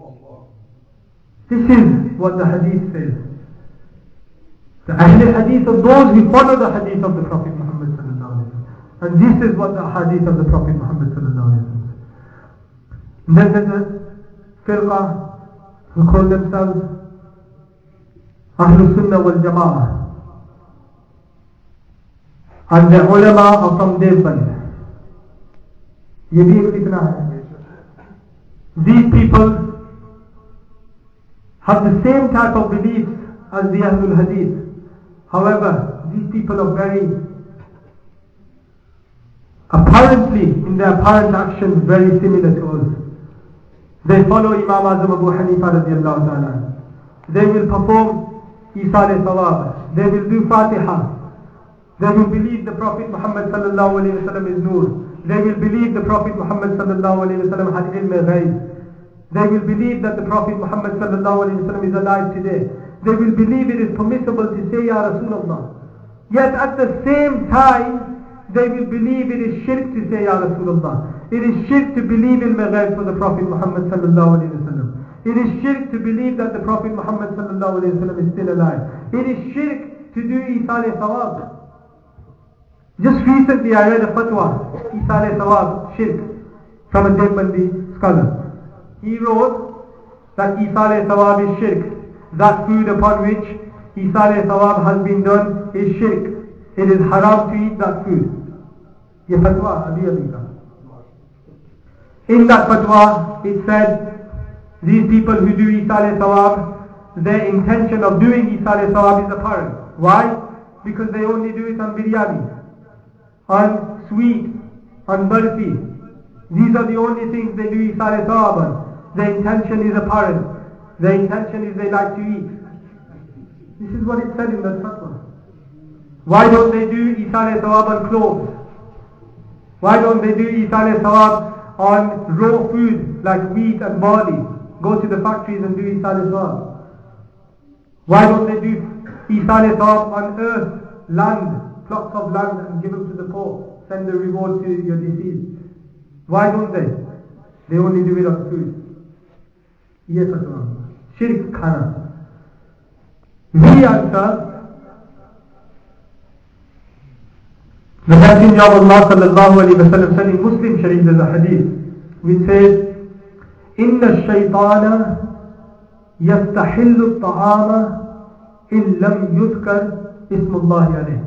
This is what the hadith says. The Ahl Hadith are those who follow the hadith of the Prophet Muhammad sallallahu alaihi wasallam. And this is what the hadith of the Prophet Muhammad sallallahu alaihi wasallam says. Then there's a firqa who call themselves Ahlul Sunnah wal Jama'ah. And the ulama are from Devband. Ye bhi ek fitna hai. These people have the same type of beliefs as the Ahlul Hadith. However, these people are very, apparently, in their apparent actions, very similar to us. They follow Imam Azam Abu Hanifa radiallahu ta'ala. They will perform Isal Thawab. They will do Fatiha. They will believe the Prophet Muhammad sallallahu alayhi wa sallam is Noor. They will believe the Prophet Muhammad sallallahu alayhi wa sallam had ilm ghayb. They will believe that the Prophet Muhammad sallallahu alayhi wa sallam is alive today. They will believe it is permissible to say Ya Rasulullah. Yet at the same time, they will believe it is shirk to say Ya Rasulullah. It is shirk to believe ilm ghayb for the Prophet Muhammad sallallahu alayhi wa sallam. It is shirk to believe that the Prophet Muhammad sallallahu alayhi wa sallam is still alive. It is shirk to do Isal Thawab. Just recently I read a fatwa, Isal Thawab, shirk, from a Devbandi scholar. He wrote that Isal Thawab is shirk. That food upon which Isal Thawab has been done is shirk. It is haram to eat that food. Ye fatwa, abhi ka. In that fatwa, it said, these people who do Isal Thawab, their intention of doing Isal Thawab is apparent. Why? Because they only do it on biryani, on sweet, on barfi. These are the only things they do Isal Thawab on. Their intention is apparent. Their intention is they like to eat. This is what it said in that fatwa. Why don't they do Isal Thawab on clothes? Why don't they do Isal Thawab on raw food like wheat and barley? go to the factories and do Isal Sawab? Why don't they do Isal Sawab on earth, land, plots of land, and give them to the poor? Send the reward to your deceased. Why don't they? They only do it on food. Yes, Shirk khana. We answer, the Messenger of Allah sallallahu alayhi wa sallam said in Muslim Sharif, there's a hadith which says, إِنَّ الشَّيْطَانَ يَسْتَحِلُّ الطَّعَامَ إِن لَمْ يُذْكَرْ اسْمُ اللَّهِ عَلَيْهِ.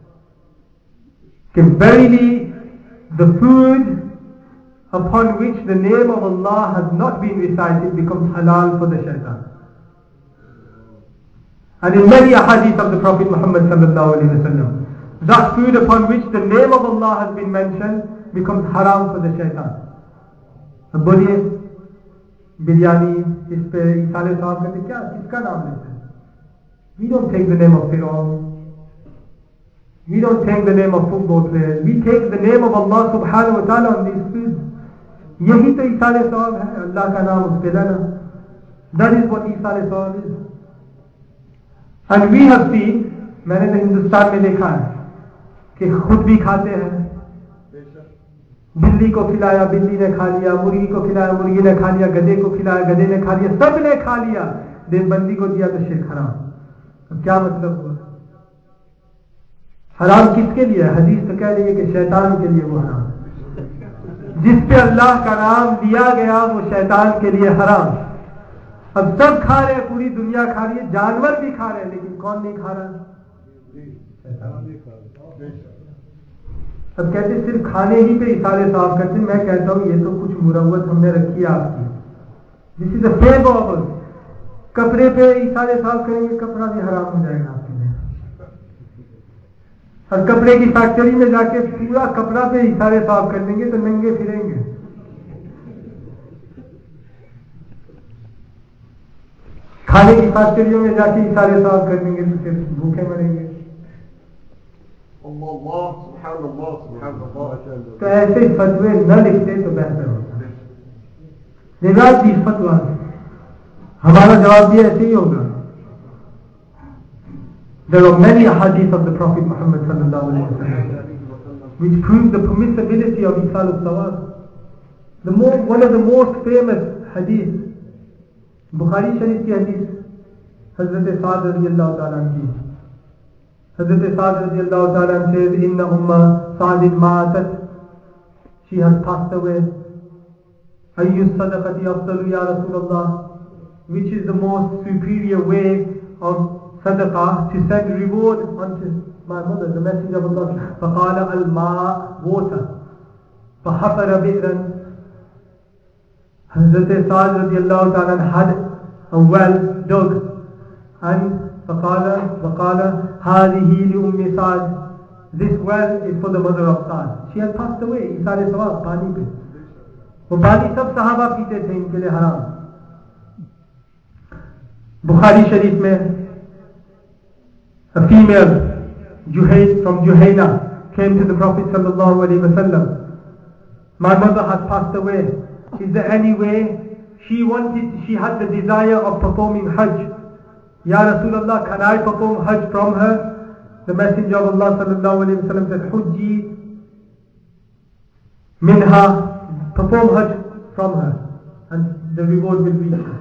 Verily, the food upon which the name of Allah has not been recited becomes halal for the shaitan. And in many ahadith of the Prophet Muhammad sallallahu alayhi wa sallam, that food upon which the name of Allah has been mentioned becomes haram for the shaitan. अब बोलिए बिरयानी इस पे इसाले साहब कहते क्या किसका नाम लेते हैं? We don't take the name of Fir'aun. We don't take the name of football players. We take the name of Allah subhanahu wa ta'ala on these foods. यही तो इसाले साहब है, अल्लाह का नाम उस पे लेना. That is what इसाले साहब is. And we have seen, मैंने तो हिंदुस्तान में देखा है कि खुद भी खाते हैं. बिल्ली को खिलाया, बिल्ली ने खा लिया. मुर्गी को खिलाया, मुर्गी ने खा लिया. गधे को खिलाया, गधे ने खा लिया. सब ने खा लिया. देवबंदी को दिया तो शिर्क हराम. अब क्या मतलब हुआ? हराम किसके लिए? हदीस तो कह रही है कि शैतान के लिए वो हराम. जिस पे अल्लाह का नाम लिया गया वो शैतान के लिए हराम. अब सब खा रहे हैं, पूरी दुनिया खा रही है, जानवर भी खा रहे हैं, लेकिन कौन नहीं खा रहा? अब कहते सिर्फ खाने ही पे इशारे साफ करते. मैं कहता हूं ये तो कुछ मुरव्वत हमने रखी है आपकी. This is a favour of us. कपड़े पे इशारे साफ करेंगे, कपड़ा भी हराम हो जाएगा आपके लिए. और कपड़े की फैक्ट्री में जाके पूरा कपड़ा पे इशारे साफ कर देंगे तो नंगे फिरेंगे. खाने की फैक्ट्रियों में जाके इशारे साफ कर देंगे तो फिर भूखे मरेंगे. तो ऐसे फतवे न लिखते तो बेहतर होता. निजात की फतवा हमारा जवाब भी ऐसे ही होगा. There are many hadith of the Prophet Muhammad sallallahu alaihi wasallam which prove the permissibility of Isal al-Sawab. One of the most famous hadith, Bukhari Sharif ki hadith, Hazrat Sa'd radiyallahu ta'ala anhu. Hazrat Sa'd radiyallahu ta'ala anhu says, Inna umma Sa'din ma'atat. She has passed away. Ayyu sadaqati afdalu ya Rasulullah. Which is the most superior way of sadaqah to send reward unto my mother, the Messenger of Allah. فَقَالَ الْمَاء, water. فَحَفَرَ بِئْرًا. Hazrat Sa'd radiyallahu ta'ala had a well dug, and فَقَالَ هَذِهِ لِأُمِّ سَعْدٍ. This well is for the mother of Sa'd. She had passed away. इसारे सवाब पानी पे. वो पानी सब सहाबा पीते थे, इनके लिए हराम. Bukhari Sharif में a female from Juhayna came to the Prophet sallallahu alaihi wasallam. My mother has passed away. Is there any way? She had the desire of performing Hajj. Ya Rasulullah, can I perform Hajj from her? The Messenger of Allah sallallahu alaihi wasallam said, Hujji minha, perform Hajj from her, and the reward will reach her.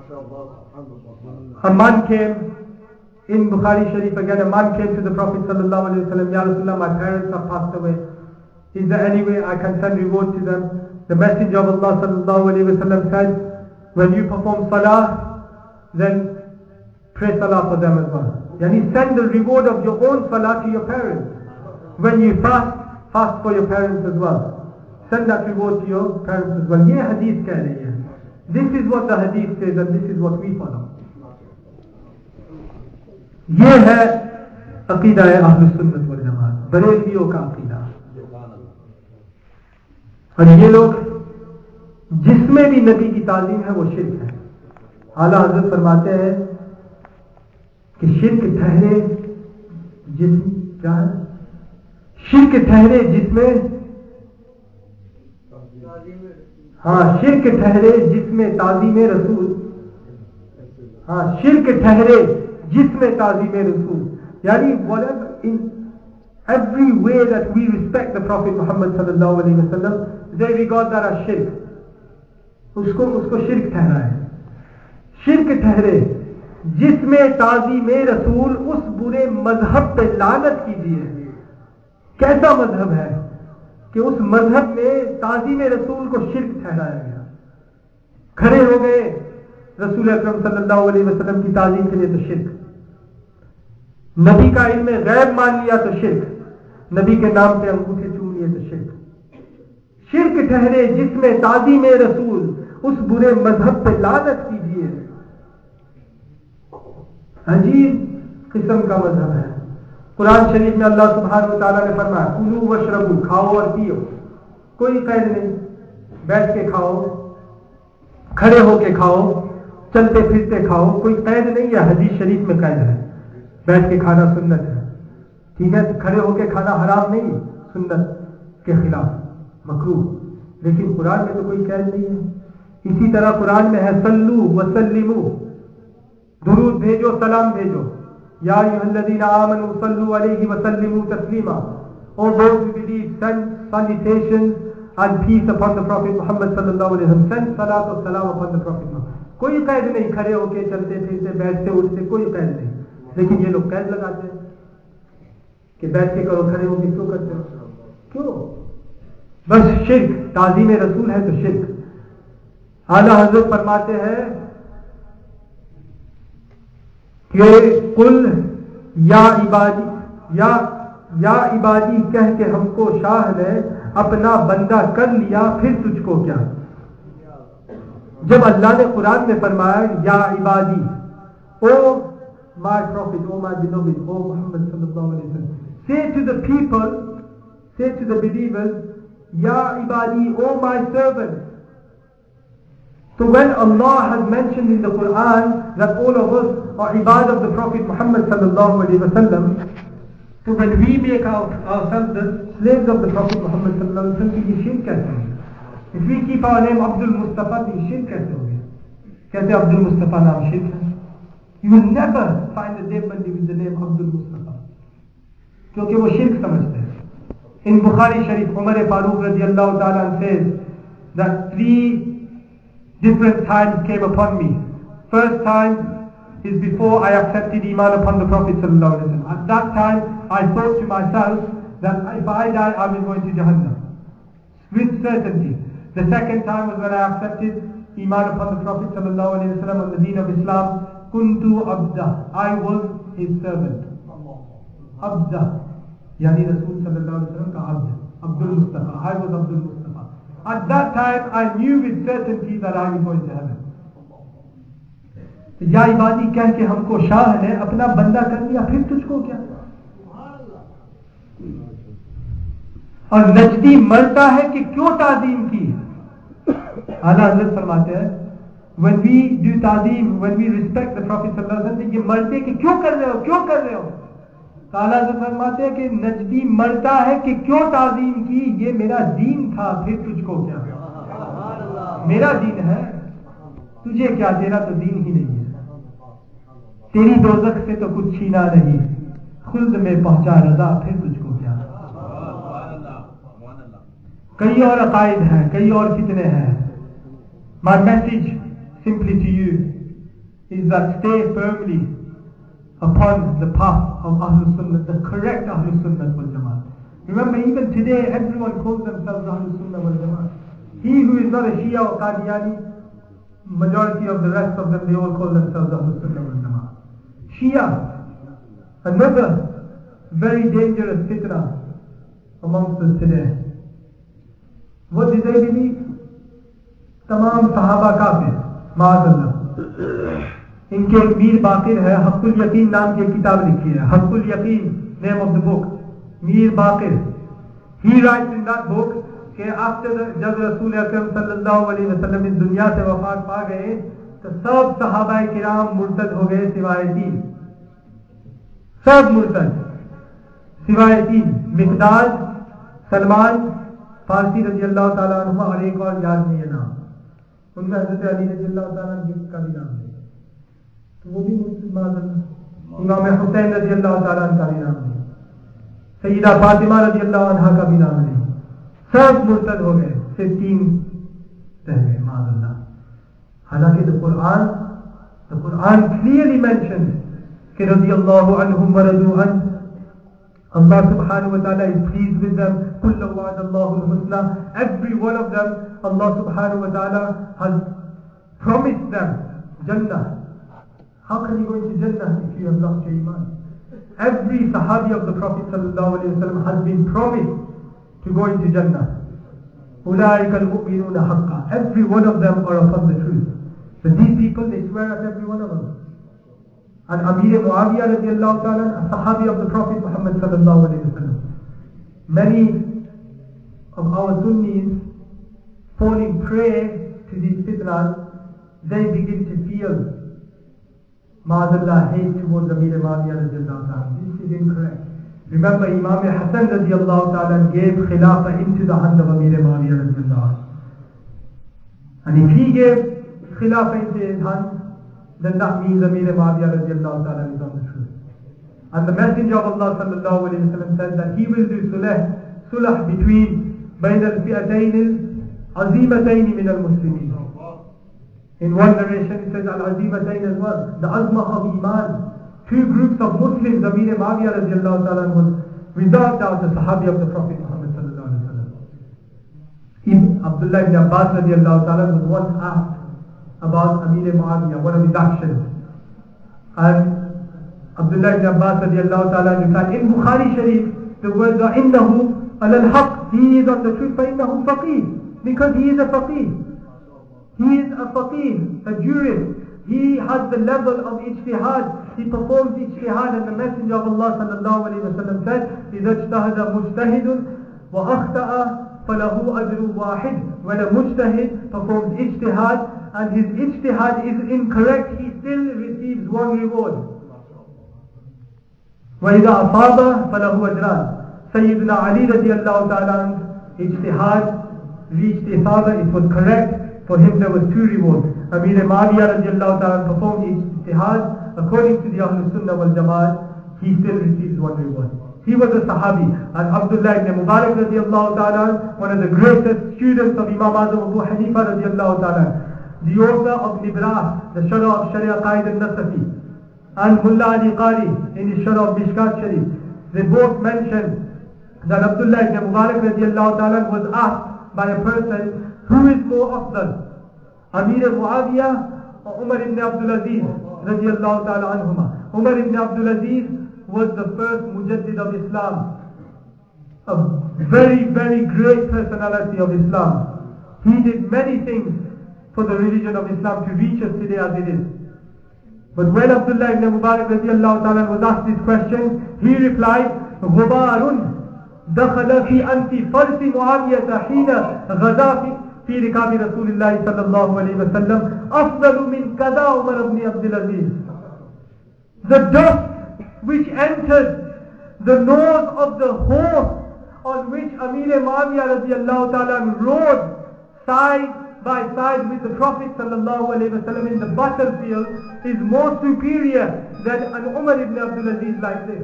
A man came. In Bukhari Sharif again, a man came to the Prophet sallallahu alaihi wasallam. Ya Rasulullah, my parents have passed away. Is there any way I can send reward to them? The Messenger of Allah sallallahu alaihi wasallam said, when you perform salah, then pray salah for them as well. Yani send the reward of your own salah to your parents. When you fast for your parents as well. Send that reward to your parents as well. Ye hadith keh rahi hai. This is what the hadith says, and this is what we follow. ये है अकीदा है अहले सुन्नत वल जमात, बरेलवियों का अकीदा. और ये लोग जिसमें भी नबी की तालीम है वो शिर्क है. आला हज़रत फरमाते हैं कि शिर्क ठहरे जिसमें हाँ, शिर्क ठहरे जिसमें ताज़ीम रसूल, हाँ, शिर्क ठहरे जिसमें ताज़ीम रसूल, यानी whatever in every way that we respect the Prophet Muhammad sallallahu alaihi wasallam, they regard that as shirk. उसको शिर्क ठहरा है। शिर्क ठहरे जिसमें ताज़ीम रसूल, उस बुरे मजहब पे लानत कीजिए। कैसा मजहब है कि उस मजहब में ताज़ीम रसूल को शिर्क ठहराया गया। खड़े हो गए रसूल अकरम सल्लल्लाहु अलैहि वसल्लम की ताज़ीम के लिए तो शिर्क, नबी का इल्म गैब मान लिया तो शिर्क, नबी के नाम पे अंगूठे चूम लिए तो शिर्क। शिर्क ठहरे जिसमें ताज़ीम रसूल, उस बुरे मजहब पे लानत कीजिए। अजीब किस्म का मजहब है। कुरान शरीफ में अल्लाह सुब्हानहू व तआला ने फरमाया, कुलू वशरबू, खाओ और पियो, कोई कैद नहीं, बैठ के खाओ, खड़े होके खाओ, चलते फिरते खाओ, कोई कैद नहीं है। हदीस शरीफ में कैद है, बैठ के खाना सुन्नत है, ठीक है, खड़े होके खाना हराम नहीं, सुन्नत के खिलाफ मकरूह, लेकिन कुरान में तो कोई कैद नहीं है। इसी तरह कुरान में है सल्लू वसल्लिमू, दुरूद भेजो, सलाम भेजो, या अय्युहल्लज़ीना आमनू सल्लू अलैहि वसल्लिमू Taslima, O those who believe, send salutations and peace upon the Prophet Muhammad sallallahu alaihi wasallam, send salat और सलाम upon the Prophet Muhammad। कोई कैद नहीं, खड़े होके चलते फिरते बैठते उठते कोई कैद नहीं, लेकिन ये लोग कैद लगाते हैं कि बैठ के करो, खड़े होके क्यों करते हो, क्यों? बस शिर्क, ताज़ीम रसूल है तो शिर्क। आला हजरत फरमाते हैं कि कुल या इबादी, या इबादी कह के हमको शाह ने अपना बंदा कर लिया, फिर तुझको क्या। जब अल्लाह ने कुरान में फरमाया या इबादी, O my prophet, O my beloved, O Mohammad सल्लल्लाहु अलैहि वसल्लम, say to the people, say to the believers, ya ibadi, o my servants. So when Allah has mentioned in the Quran that all of us are ibad of the Prophet Muhammad sallallahu alaihi wasallam, so when we make ourselves the slaves of the Prophet Muhammad sallallahu alaihi wasallam, ये शिर्क कैसे होगी? If we keep our name Abdul Mustafa, तो ये शिर्क कैसे होगी? कहते अब्दुल मुस्तफा नाम शिर्क है। You will never find a Devbandi with the name Abdul Mustafa, क्योंकि वो शिर्क समझते हैं। In Bukhari Sharif, Umar Farooq radiallahu ta'ala says that 3 different times came upon me. First time is before I accepted Iman upon the Prophet sallallahu alaihi wasallam. At that time, I thought to myself that if I die, I will go into Jahannam with certainty. The second time was when I accepted Iman upon the Prophet sallallahu alaihi wasallam on the deen of Islam. Kuntu abda, I was his servant. Abda, yani Rasul sallallahu alaihi wasallam ka abd, Abdul Mustafa. I was Abdul Mustafa. At that time, I knew with certainty that I will go into heaven. या इबादी कह के हमको शाह ने अपना बंदा कर दिया, फिर तुझको क्या। और नजदी मरता है कि क्यों ताजीम की। आला हज़रत फरमाते हैं when we do ताजीम, when we respect the Prophet sallallahu alaihi wasallam, ये मरते कि क्यों कर रहे हो, क्यों कर रहे हो। तो आला हज़रत फरमाते हैं कि नजदी मरता है कि क्यों ताजीम की, ये मेरा दीन था, फिर तुझको क्या। मेरा दीन है, तुझे क्या, तेरा तो दीन ही नहीं है। तेरी दोज़ख से तो कुछ छीना नहीं, खुल्द में पहुंचा रज़ा, फिर तुझको क्या। कई और अकायद हैं, कई और फितने हैं। My message simply to you is that stay firmly upon the path of Ahlul Sunnah, the correct Ahlul Sunnah wal Jamaat. Remember, even today everyone calls themselves Ahlul Sunnah wal Jamaat. He who is not a Shia or Qadiani, majority of the rest of them, they all call themselves Ahlul Sunnah wal Jamaat. Shia, another very dangerous fitna amongst us today. What did they believe? तमाम सहाबा काफिर, माअज़ल्लाह। इनके एक मीर बाकिर है, हक़्क़ुल यकीन नाम की एक किताब लिखी है, हक़्क़ुल यकीन, name of the book, Mir Baqir. He writes in that book कि जब रसूल अकरम सल्लल्लाहु अलैहि वसल्लम इस दुनिया से वफात पा गए तो सब सहाबाए किराम मुर्तद हो गए सिवाय 3, सब मुर्तद सिवाय 3, मिक़दाद, सलमान, फारसी रजी अल्लाह ताला अन्हुमा और एक और याद नहीं है नाम, उनमें हजरत अली रजी अल्लाह ताला का भी नाम नहीं, तो वो भी मुसलमान। इमाम हुसैन रजी अल्लाह ताला का भी नाम नहीं, सैयदा फातिमा रजी अल्लाह अन्हा का भी नाम नहीं, सब मुर्तद हो गए, सिर्फ 3 रह गए माज़अल्लाह। हालांकि द कुरान क्लियरली मेंशन्स कि रजी अल्लाहु अन्हुम व रदू अन, Allah subhanahu wa ta'ala is pleased with them. Kullu wa'adallahu al-husna. Every one of them, Allah subhanahu wa ta'ala has promised them Jannah. How can you go into Jannah if you have lost your iman? Every sahabi of the Prophet sallallahu alayhi wa sallam has been promised to go into Jannah. Ulaika al-mu'minuna haqqa. Every one of them are upon the truth. But these people, they swear at every one of them. And Amir Muawiyah radiallahu ta'ala, a sahabi of the Prophet Muhammad sallallahu alayhi wa sallam. Many of our Sunnis falling prey to these fitnas, they begin to feel ma'azallah hate towards Amir Muawiyah radiallahu ta'ala. This is incorrect. Remember, Imam Hassan radiallahu ta'ala gave khilafah into the hand of Amir Muawiyah radiallahu. And if he gave khilafah into his hand, then that means Amir Muawiyah radiallahu ta'ala is on the truth. And the Messenger of Allah sallallahu alayhi wa sallam said that he will do sulh between bayn al-fi'atayn al-azimatayn min al-muslimin. In one narration it says al-azimatayn as well, the azmah of iman. 2 groups of Muslims, Amir Muawiyah radiallahu ta'ala was without doubt a sahabi of the Prophet Muhammad sallallahu alayhi wa sallam. Abdullah ibn Abbas radiallahu ta'ala was once asked about Amir Muawiyah, one of his actions. And Abdullah ibn Abbas radiallahu ta'ala replied, in Bukhari Sharif, the words are, innahu al-haq, he is on the truth, فَإِنَّهُ faqih, because he is a faqih. He is a faqih, a jurist. He has the level of ijtihad. He performs ijtihad, and the Messenger of Allah sallallahu alayhi wa sallam said, إِذَا اجْتَهَدَ مُجْتَهِدٌ وَأَخْتَأَ فَلَهُ أَجْرٌ وَاحِدٌ. When a mujtahid performs ijtihad, and his ijtihad is incorrect, he still receives 1 reward. وَإِذَا أَصَابَ فَلَهُ أَجْرَانِ. Sayyidina Ali radiallahu ta'ala, ijtihad reached isaba, it was correct, for him there was 2 rewards. Amir Muawiyah radiallahu ta'ala performed ijtihad, according to the Ahlul Sunnah wal Jamaat, he still receives 1 reward. He was a sahabi. And Abdullah ibn Mubarak radiallahu ta'ala, one of the greatest students of Imam Azam Abu Hanifa radiallahu ta'ala, the author of Nibras, the Sharh of Sharia Qaid al-Nasafi, and Mullah Ali Qari in his Sharh of Mishkat Sharif, they both mentioned that Abdullah ibn Mubarak radiallahu ta'ala was asked by a person, who is more afdal, Amir Muawiyah or Umar ibn Abdul Aziz radiallahu ta'ala anhuma. Umar ibn Abdul Aziz was the first mujaddid of Islam, a very, very great personality of Islam. He did many things for the religion of Islam to reach us today as it is. But when Abdullah ibn Mubarak radiallahu ta'ala was asked this question, he replied, غُبَارٌ دَخَلَ فِي أَنْفِ فَرْسِ مُعَاوِيَةَ حِينَ غَزَا فِي رِكَابِ رَسُولِ اللَّهِ صَلَّى اللَّهُ عَلَيْهِ وَسَلَّمَ أَفْضَلُ مِنْ كَذَا عُمَرَ بْنِ عَبْدِ الْعَزِيزِ. The dust which entered the nose of the horse on which Amir Muawiyah radiallahu ta'ala rode side by side with the Prophet sallallahu alayhi wa sallam in the battlefield is more superior than an Umar ibn Abdul Aziz like this.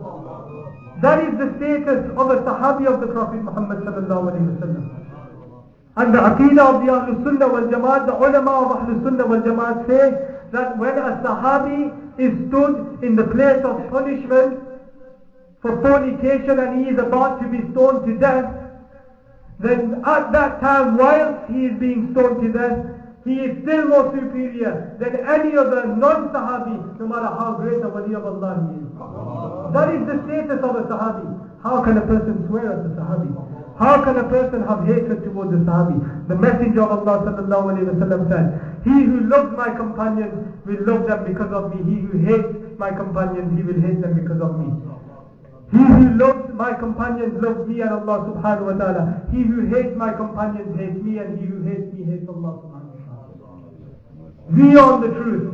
That is the status of a sahabi of the Prophet Muhammad sallallahu alayhi wa sallam. And the aqidah of the Ahlul Sunnah wal Jamaat, the ulama of Ahlul Sunnah wal Jamaat say that when a sahabi is stood in the place of punishment for fornication and he is about to be stoned to death, then at that time, whilst he is being stoned to death, he is still more superior than any other non-sahabi, no matter how great a wali of Allah he is. That is the status of a sahabi. How can a person swear at the sahabi? How can a person have hatred towards the sahabi? The Messenger of Allah sallallahu alayhi wa sallam said, he who loves my companions will love them because of me. He who hates my companions, he will hate them because of me. He who loves my companions loves me and Allah subhanahu wa ta'ala. He who hates my companions hates me, and he who hates me hates Allah subhanahu wa ta'ala. We are on the truth.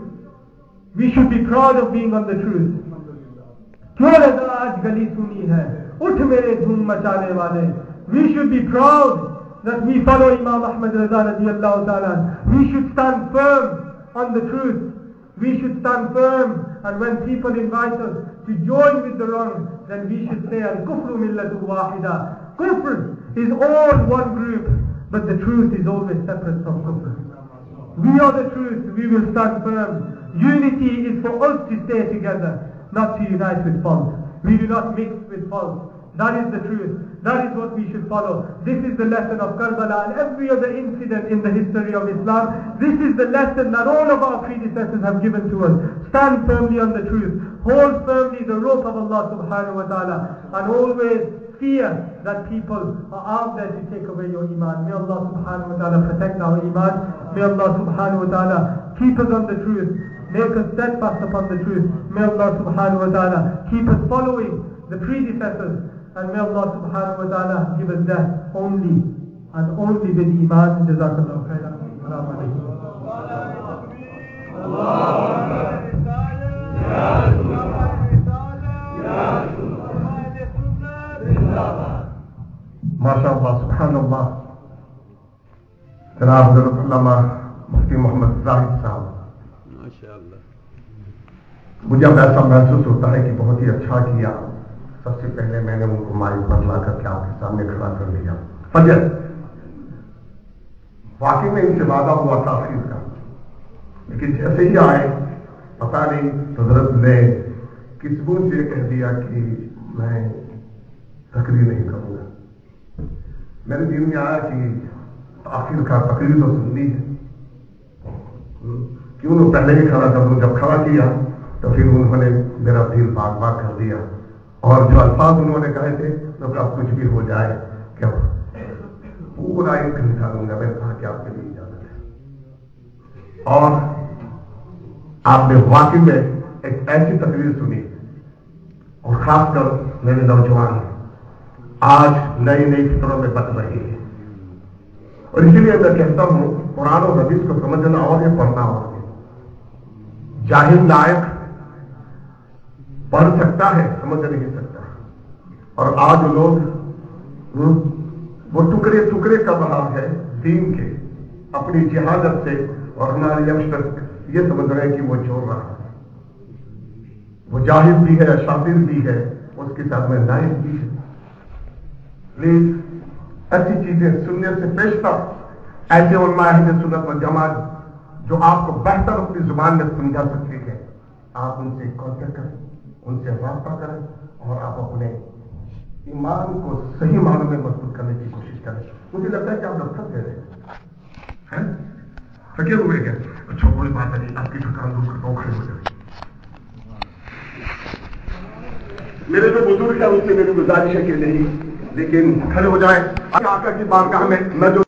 We should be proud of being on the truth. क्यों रज़ा आज गली सुनी है, उठ मेरे धूम मचाने वाले, We should be proud that we follow Imam Ahmad Raza radiallahu ta'ala. We should stand firm on the truth. We should stand firm, and when people invite us to join with the wrong, then we should say, Al-Kufru millatu wahida. Kufr is all one group, but the truth is always separate from kufr. We are the truth, we will stand firm. Unity is for us to stay together, not to unite with false. We do not mix with false. That is the truth. That is what we should follow. This is the lesson of Karbala and every other incident in the history of Islam. This is the lesson that all of our predecessors have given to us. Stand firmly on the truth. Hold firmly the rope of Allah subhanahu wa ta'ala. And always fear that people are out there to take away your iman. May Allah subhanahu wa ta'ala protect our iman. May Allah subhanahu wa ta'ala keep us on the truth. Make us steadfast upon the truth. May Allah subhanahu wa ta'ala keep us following the predecessors. And may Allah subhanahu wa ta'ala give us death only and only with iman. Jazakallahu khairan. Assalamu alaikum. MashaAllah, subhanallah. Janab Hazrat-Allama Mufti Muhammad Zahid साहब, माशाअल्लाह, मुझे अब ऐसा महसूस होता है कि बहुत ही अच्छा किया। सबसे पहले मैंने उनको माइक पर ला करके आपके सामने खड़ा कर दिया। फजर वाकई में इनसे वादा हुआ था आखिर का, लेकिन जैसे ही आए पता नहीं हजरत ने किस बूझ से कह दिया कि मैं तकरीर नहीं करूंगा। मेरे दिल में आया कि आखिरकार तकरीर तो सुननी है, क्यों न पहले ही खड़ा कर दूं। जब खड़ा किया तो फिर उन्होंने मेरा दिल बाग बाग कर दिया, और जो अल्फाज उन्होंने कहे थे तो कब कुछ भी हो जाए क्या पूरा 1 घंटा लूंगा। मैंने कहा कि आपके लिए इजाजत है। और आपने वाकई में एक ऐसी तकरीर सुनी, और खासकर मेरे नौजवान आज नई नई फिक्रों में बच रही है। और इसीलिए मैं कहता हूं कुरान और हदीस को समझना और ये पढ़ना और ये। जाहिल नायक पढ़ सकता है, समझ नहीं सकता। और आज लोग वो टुकड़े टुकड़े कर रहा है दीन के अपनी जिहालत से, और हमारे यंगस्टर ये समझ रहे हैं कि वो जोड़ रहा है। वो जाहिल भी है, शातिर भी है, उसके साथ में नाइफ भी है। प्लीज ऐसी चीजें सुनने से पेशतर ऐसे उलमा अहले सुन्नत व जमात जो आपको बेहतर अपनी जुबान में समझा सकते हैं, आप उनसे कांटेक्ट करें, उनसे रास्ता करें, और आप अपने ईमान को सही मानों में मजबूत करने की कोशिश करें। मुझे लगता है कि आप लोग थक गए हैं, थके हुए हैं। अच्छा कोई बात नहीं, आपकी थकान दूर करता हूं, खड़े हो जाए। मेरे जो बुजुर्ग है उनसे मेरी गुजारिश है कि नहीं, लेकिन खड़े हो जाए आका की बारगाह में। मैं जो